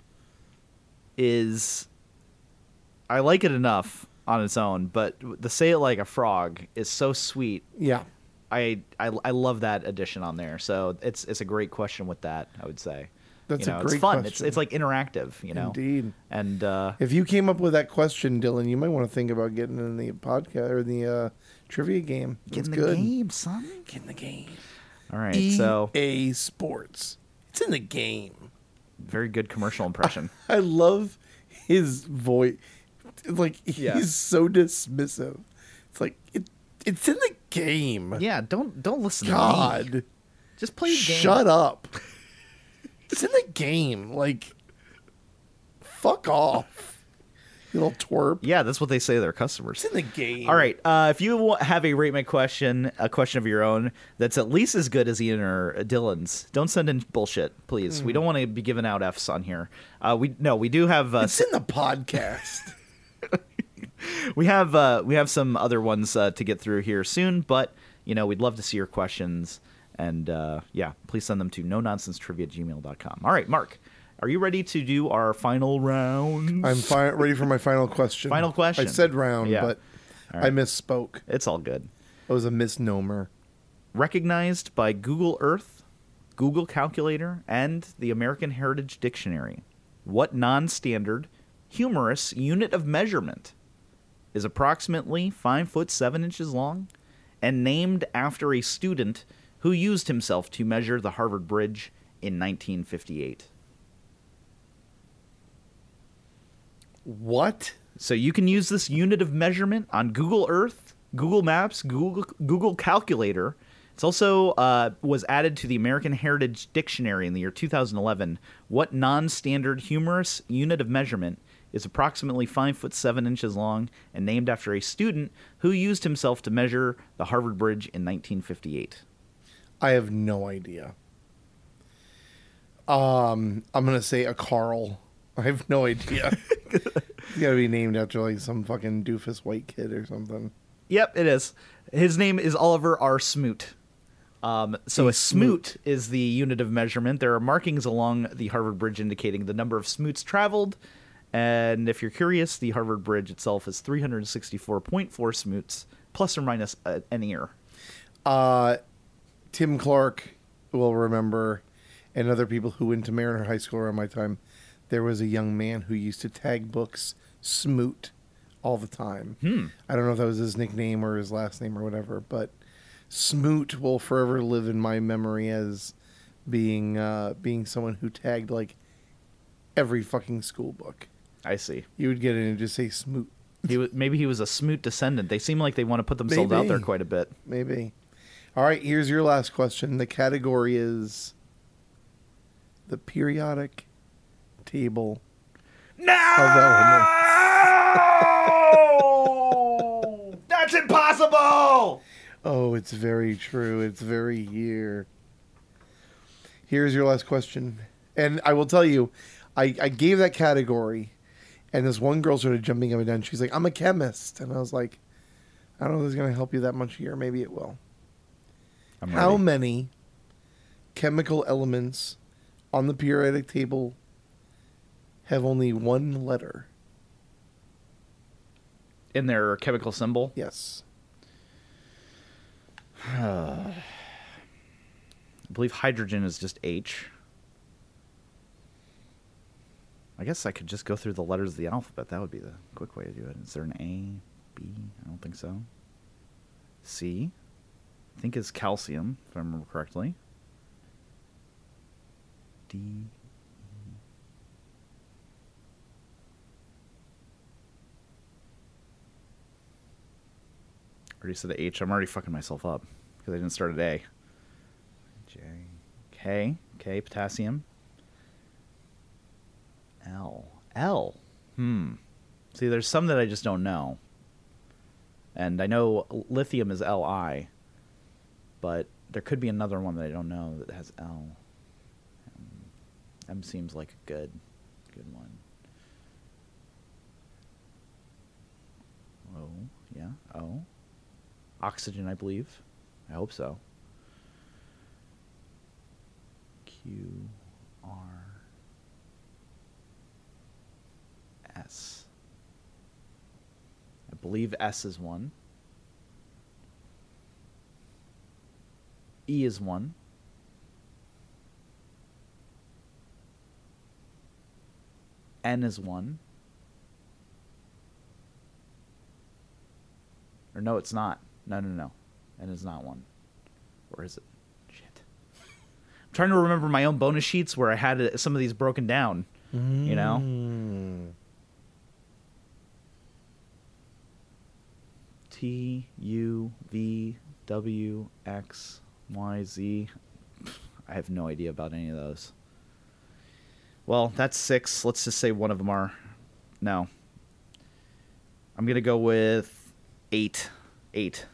is I like it enough on its own, but the say it like a frog is so sweet. Yeah. I, I I love that addition on there. So it's it's a great question with that, I would say. That's you know, a great it's fun. question. It's it's like interactive, you know. Indeed. And uh, If you came up with that question, Dylan, you might want to think about getting in the podcast or the uh, trivia game. get It's in the good. game, son. Get in the game. All right. E So A Sports. It's in the game. very good commercial impression. I love his voice. Like he's Yeah. so dismissive. It's like it. It's in the game. Yeah. Don't don't listen to me. God, Just play the game. shut up. It's in the game. Like, fuck off, you little twerp. Yeah, that's what they say to their customers. It's in the game. All right. Uh, if you wa- have a rate my question, a question of your own that's at least as good as Ian or Dylan's, don't send in bullshit, please. We don't want to be giving out Fs on here. Uh, we no, we do have uh, It's in the podcast. we have uh, we have some other ones uh, to get through here soon, but you know we'd love to see your questions, and uh, yeah, please send them to no nonsense trivia at gmail dot com. All right, Mark, are you ready to do our final round? I'm fi- ready for my final question. Final question. I said round, Yeah. but All I right. misspoke. It's all good. It was a misnomer. Recognized by Google Earth, Google Calculator, and the American Heritage Dictionary, what non-standard, humorous unit of measurement is approximately five foot seven inches long and named after a student who used himself to measure the Harvard Bridge in nineteen fifty-eight? What? So you can use this unit of measurement on Google Earth, Google Maps, Google Google Calculator. It's also uh, was added to the American Heritage Dictionary in the year two thousand eleven. What non-standard humorous unit of measurement is approximately five foot seven inches long and named after a student who used himself to measure the Harvard Bridge in nineteen fifty-eight? I have no idea. Um, I'm gonna say a Carl. I have no idea. It's gotta be named after like some fucking doofus white kid or something. Yep, it is. His name is Oliver R. Smoot. Um, so A a smoot is the unit of measurement. There are markings along the Harvard Bridge indicating the number of smoots traveled. And if you're curious, the Harvard Bridge itself is three hundred sixty-four point four smoots, plus or minus a, an ear. Uh, Tim Clark will remember, and other people who went to Mariner High School around my time, there was a young man who used to tag books Smoot all the time. Hmm. I don't know if that was his nickname or his last name or whatever, but Smoot will forever live in my memory as being uh, being someone who tagged like every fucking school book. I see. You would get in and just say Smoot. He was, maybe he was a Smoot descendant. They seem like they want to put themselves out Maybe. there quite a bit. Maybe. All right, here's your last question. The category is the periodic table No! of elements. That's impossible! Oh, it's very true. It's very here. Here's your last question. And I will tell you, I, I gave that category, and this one girl started jumping up and down. She's like, I'm a chemist. And I was like, I don't know if it's going to help you that much here. Maybe it will. I'm How ready. many chemical elements on the periodic table have only one letter? In their chemical symbol? Yes. I believe hydrogen is just H. I guess I could just go through the letters of the alphabet. That would be the quick way to do it. Is there an A, B? I don't think so. C, I think is calcium, if I remember correctly. D, E. I already said H. I'm already fucking myself up because I didn't start at A. J, K, K, potassium. L. L. Hmm. See, there's some that I just don't know. And I know lithium is L I, but there could be another one that I don't know that has L. Um, M seems like a good, good one. O. Yeah. O. Oxygen, I believe. I hope so. Q. R. S. I believe S is one. E is one. N is one. Or no, it's not. No, no, no. N is not one. Or is it? Shit. I'm trying to remember my own bonus sheets where I had some of these broken down. Mm. You know? T, U, V, W, X, Y, Z. I have no idea about any of those. Well, that's six. Let's just say one of them are... No. I'm going to go with eight. Eight.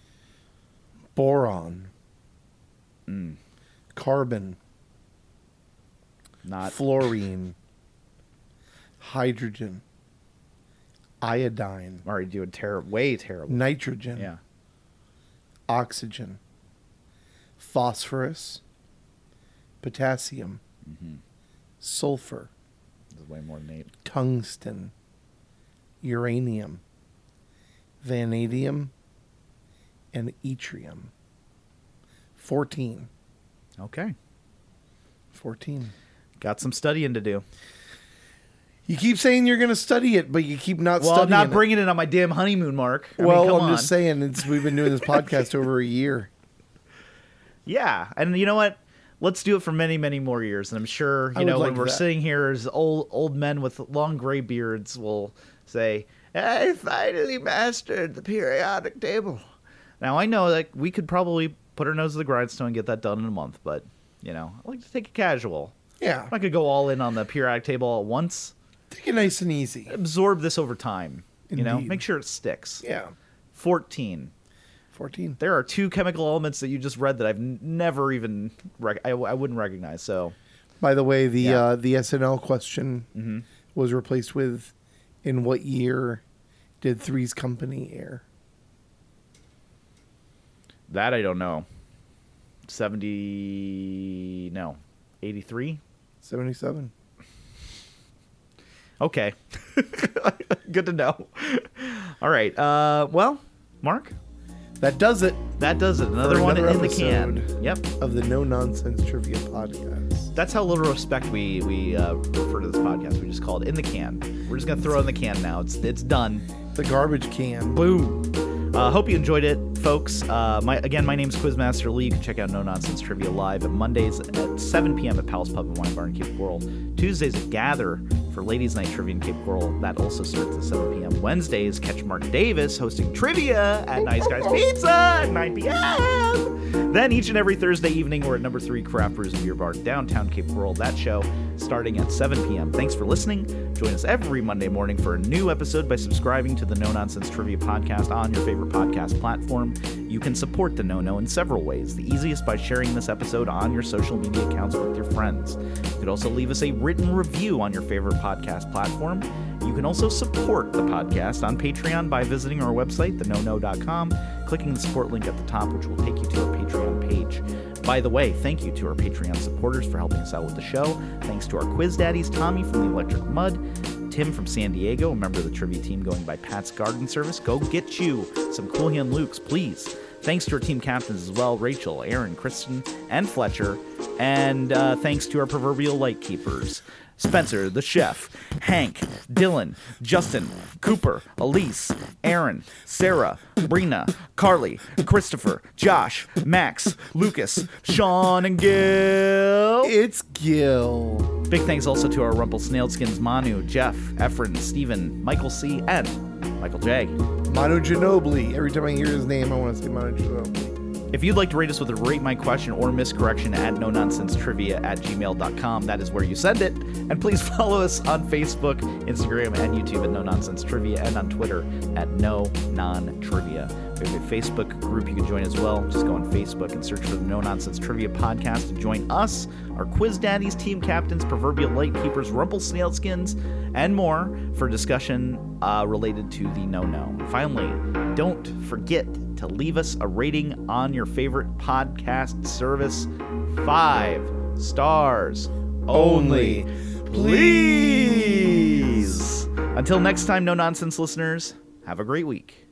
Boron. Mm. Carbon. Not... Fluorine. Hydrogen. Iodine. I'm already doing ter- way terrible. Nitrogen. Yeah. Oxygen. Phosphorus. Potassium. Mm-hmm. Sulfur. This is way more than eight. Tungsten. Uranium. Vanadium. And yttrium. Fourteen. Okay. Fourteen. Got some studying to do. You keep saying you're going to study it, but you keep not well, studying I'm not it. bringing it on my damn honeymoon, Mark. I well, mean, come I'm on. just saying, it's, we've been doing this podcast over a year. Yeah, and you know what? Let's do it for many, many more years. And I'm sure, I you would know, like when we're that. sitting here as old old men with long gray beards will say, I finally mastered the periodic table. Now, I know that we could probably put our nose to the grindstone and get that done in a month, but, you know, I like to take it casual. Yeah. I'm not going to go all in on the periodic table all at once. Take it nice and easy. Absorb this over time. You know, Indeed. make sure it sticks. Yeah. fourteen. fourteen. There are two chemical elements that you just read that I've n- never even rec- I, I wouldn't recognize. So, By the way, the Yeah. uh, the S N L question mm-hmm. was replaced with, in what year did Three's Company air? that I don't know. seventy no, eighty-three. seventy-seven. Okay. Good to know. All right. Uh, well, Mark, That does it that does it. Another For one another in the can. episode. Yep. of the No Nonsense Trivia Podcast. That's how little respect we we uh, refer to this podcast. We just call it in the can. We're just gonna throw it in the can now. It's it's done. The garbage can. Boom. Uh, hope you enjoyed it, folks. Uh, my again, my name's Quizmaster Lee. You can check out No Nonsense Trivia live at Mondays at seven p.m. at Pal's Pub and Wine Bar in Cape Coral. Tuesdays at Gather for Ladies' Night Trivia in Cape Coral. That also starts at seven p.m. Wednesdays, catch Mark Davis hosting trivia at Nice Guys Pizza at nine p.m. Then each and every Thursday evening, we're at number three Craft Brews and Beer Bar downtown Cape Coral. That show starting at seven p.m. Thanks for listening. Join us every Monday morning for a new episode by subscribing to the No Nonsense Trivia Podcast on your favorite podcast platform. You can support the No No in several ways. The easiest by sharing this episode on your social media accounts with your friends. You could also leave us a written review on your favorite podcast platform. You can also support the podcast on Patreon by visiting our website, the no no dot com, clicking the support link at the top, which will take you to our Patreon page. By the way, thank you to our Patreon supporters for helping us out with the show. Thanks to our quiz daddies, Tommy from the Electric Mud, Tim from San Diego, a member of the trivia team going by Pat's Garden Service. Go get you some Cool Hand Lukes, please. Thanks to our team captains as well, Rachel, Aaron, Kristen, and Fletcher. And uh, thanks to our proverbial light keepers, Spencer, the chef, Hank, Dylan, Justin, Cooper, Elise, Aaron, Sarah, Brina, Carly, Christopher, Josh, Max, Lucas, Sean, and Gil. It's Gil. Big thanks also to our Rumpelsnailskins, Manu, Jeff, Efren, Steven, Michael C., and Michael J. Manu Ginobili. Every time I hear his name, I want to say Manu Ginobili. If you'd like to rate us with a Rate My Question or miscorrection at no nonsense trivia at gmail dot com, that is where you send it. And please follow us on Facebook, Instagram, and YouTube at No Nonsense Trivia, and on Twitter at No Non Trivia. We have a Facebook group you can join as well. Just go on Facebook and search for the No Nonsense Trivia podcast to join us, our Quiz Daddies, team captains, proverbial light keepers, Rumpelsnailskins, and more for discussion uh, related to the no-no. Finally, don't forget to leave us a rating on your favorite podcast service. Five stars only, please. Until next time, No Nonsense listeners, have a great week.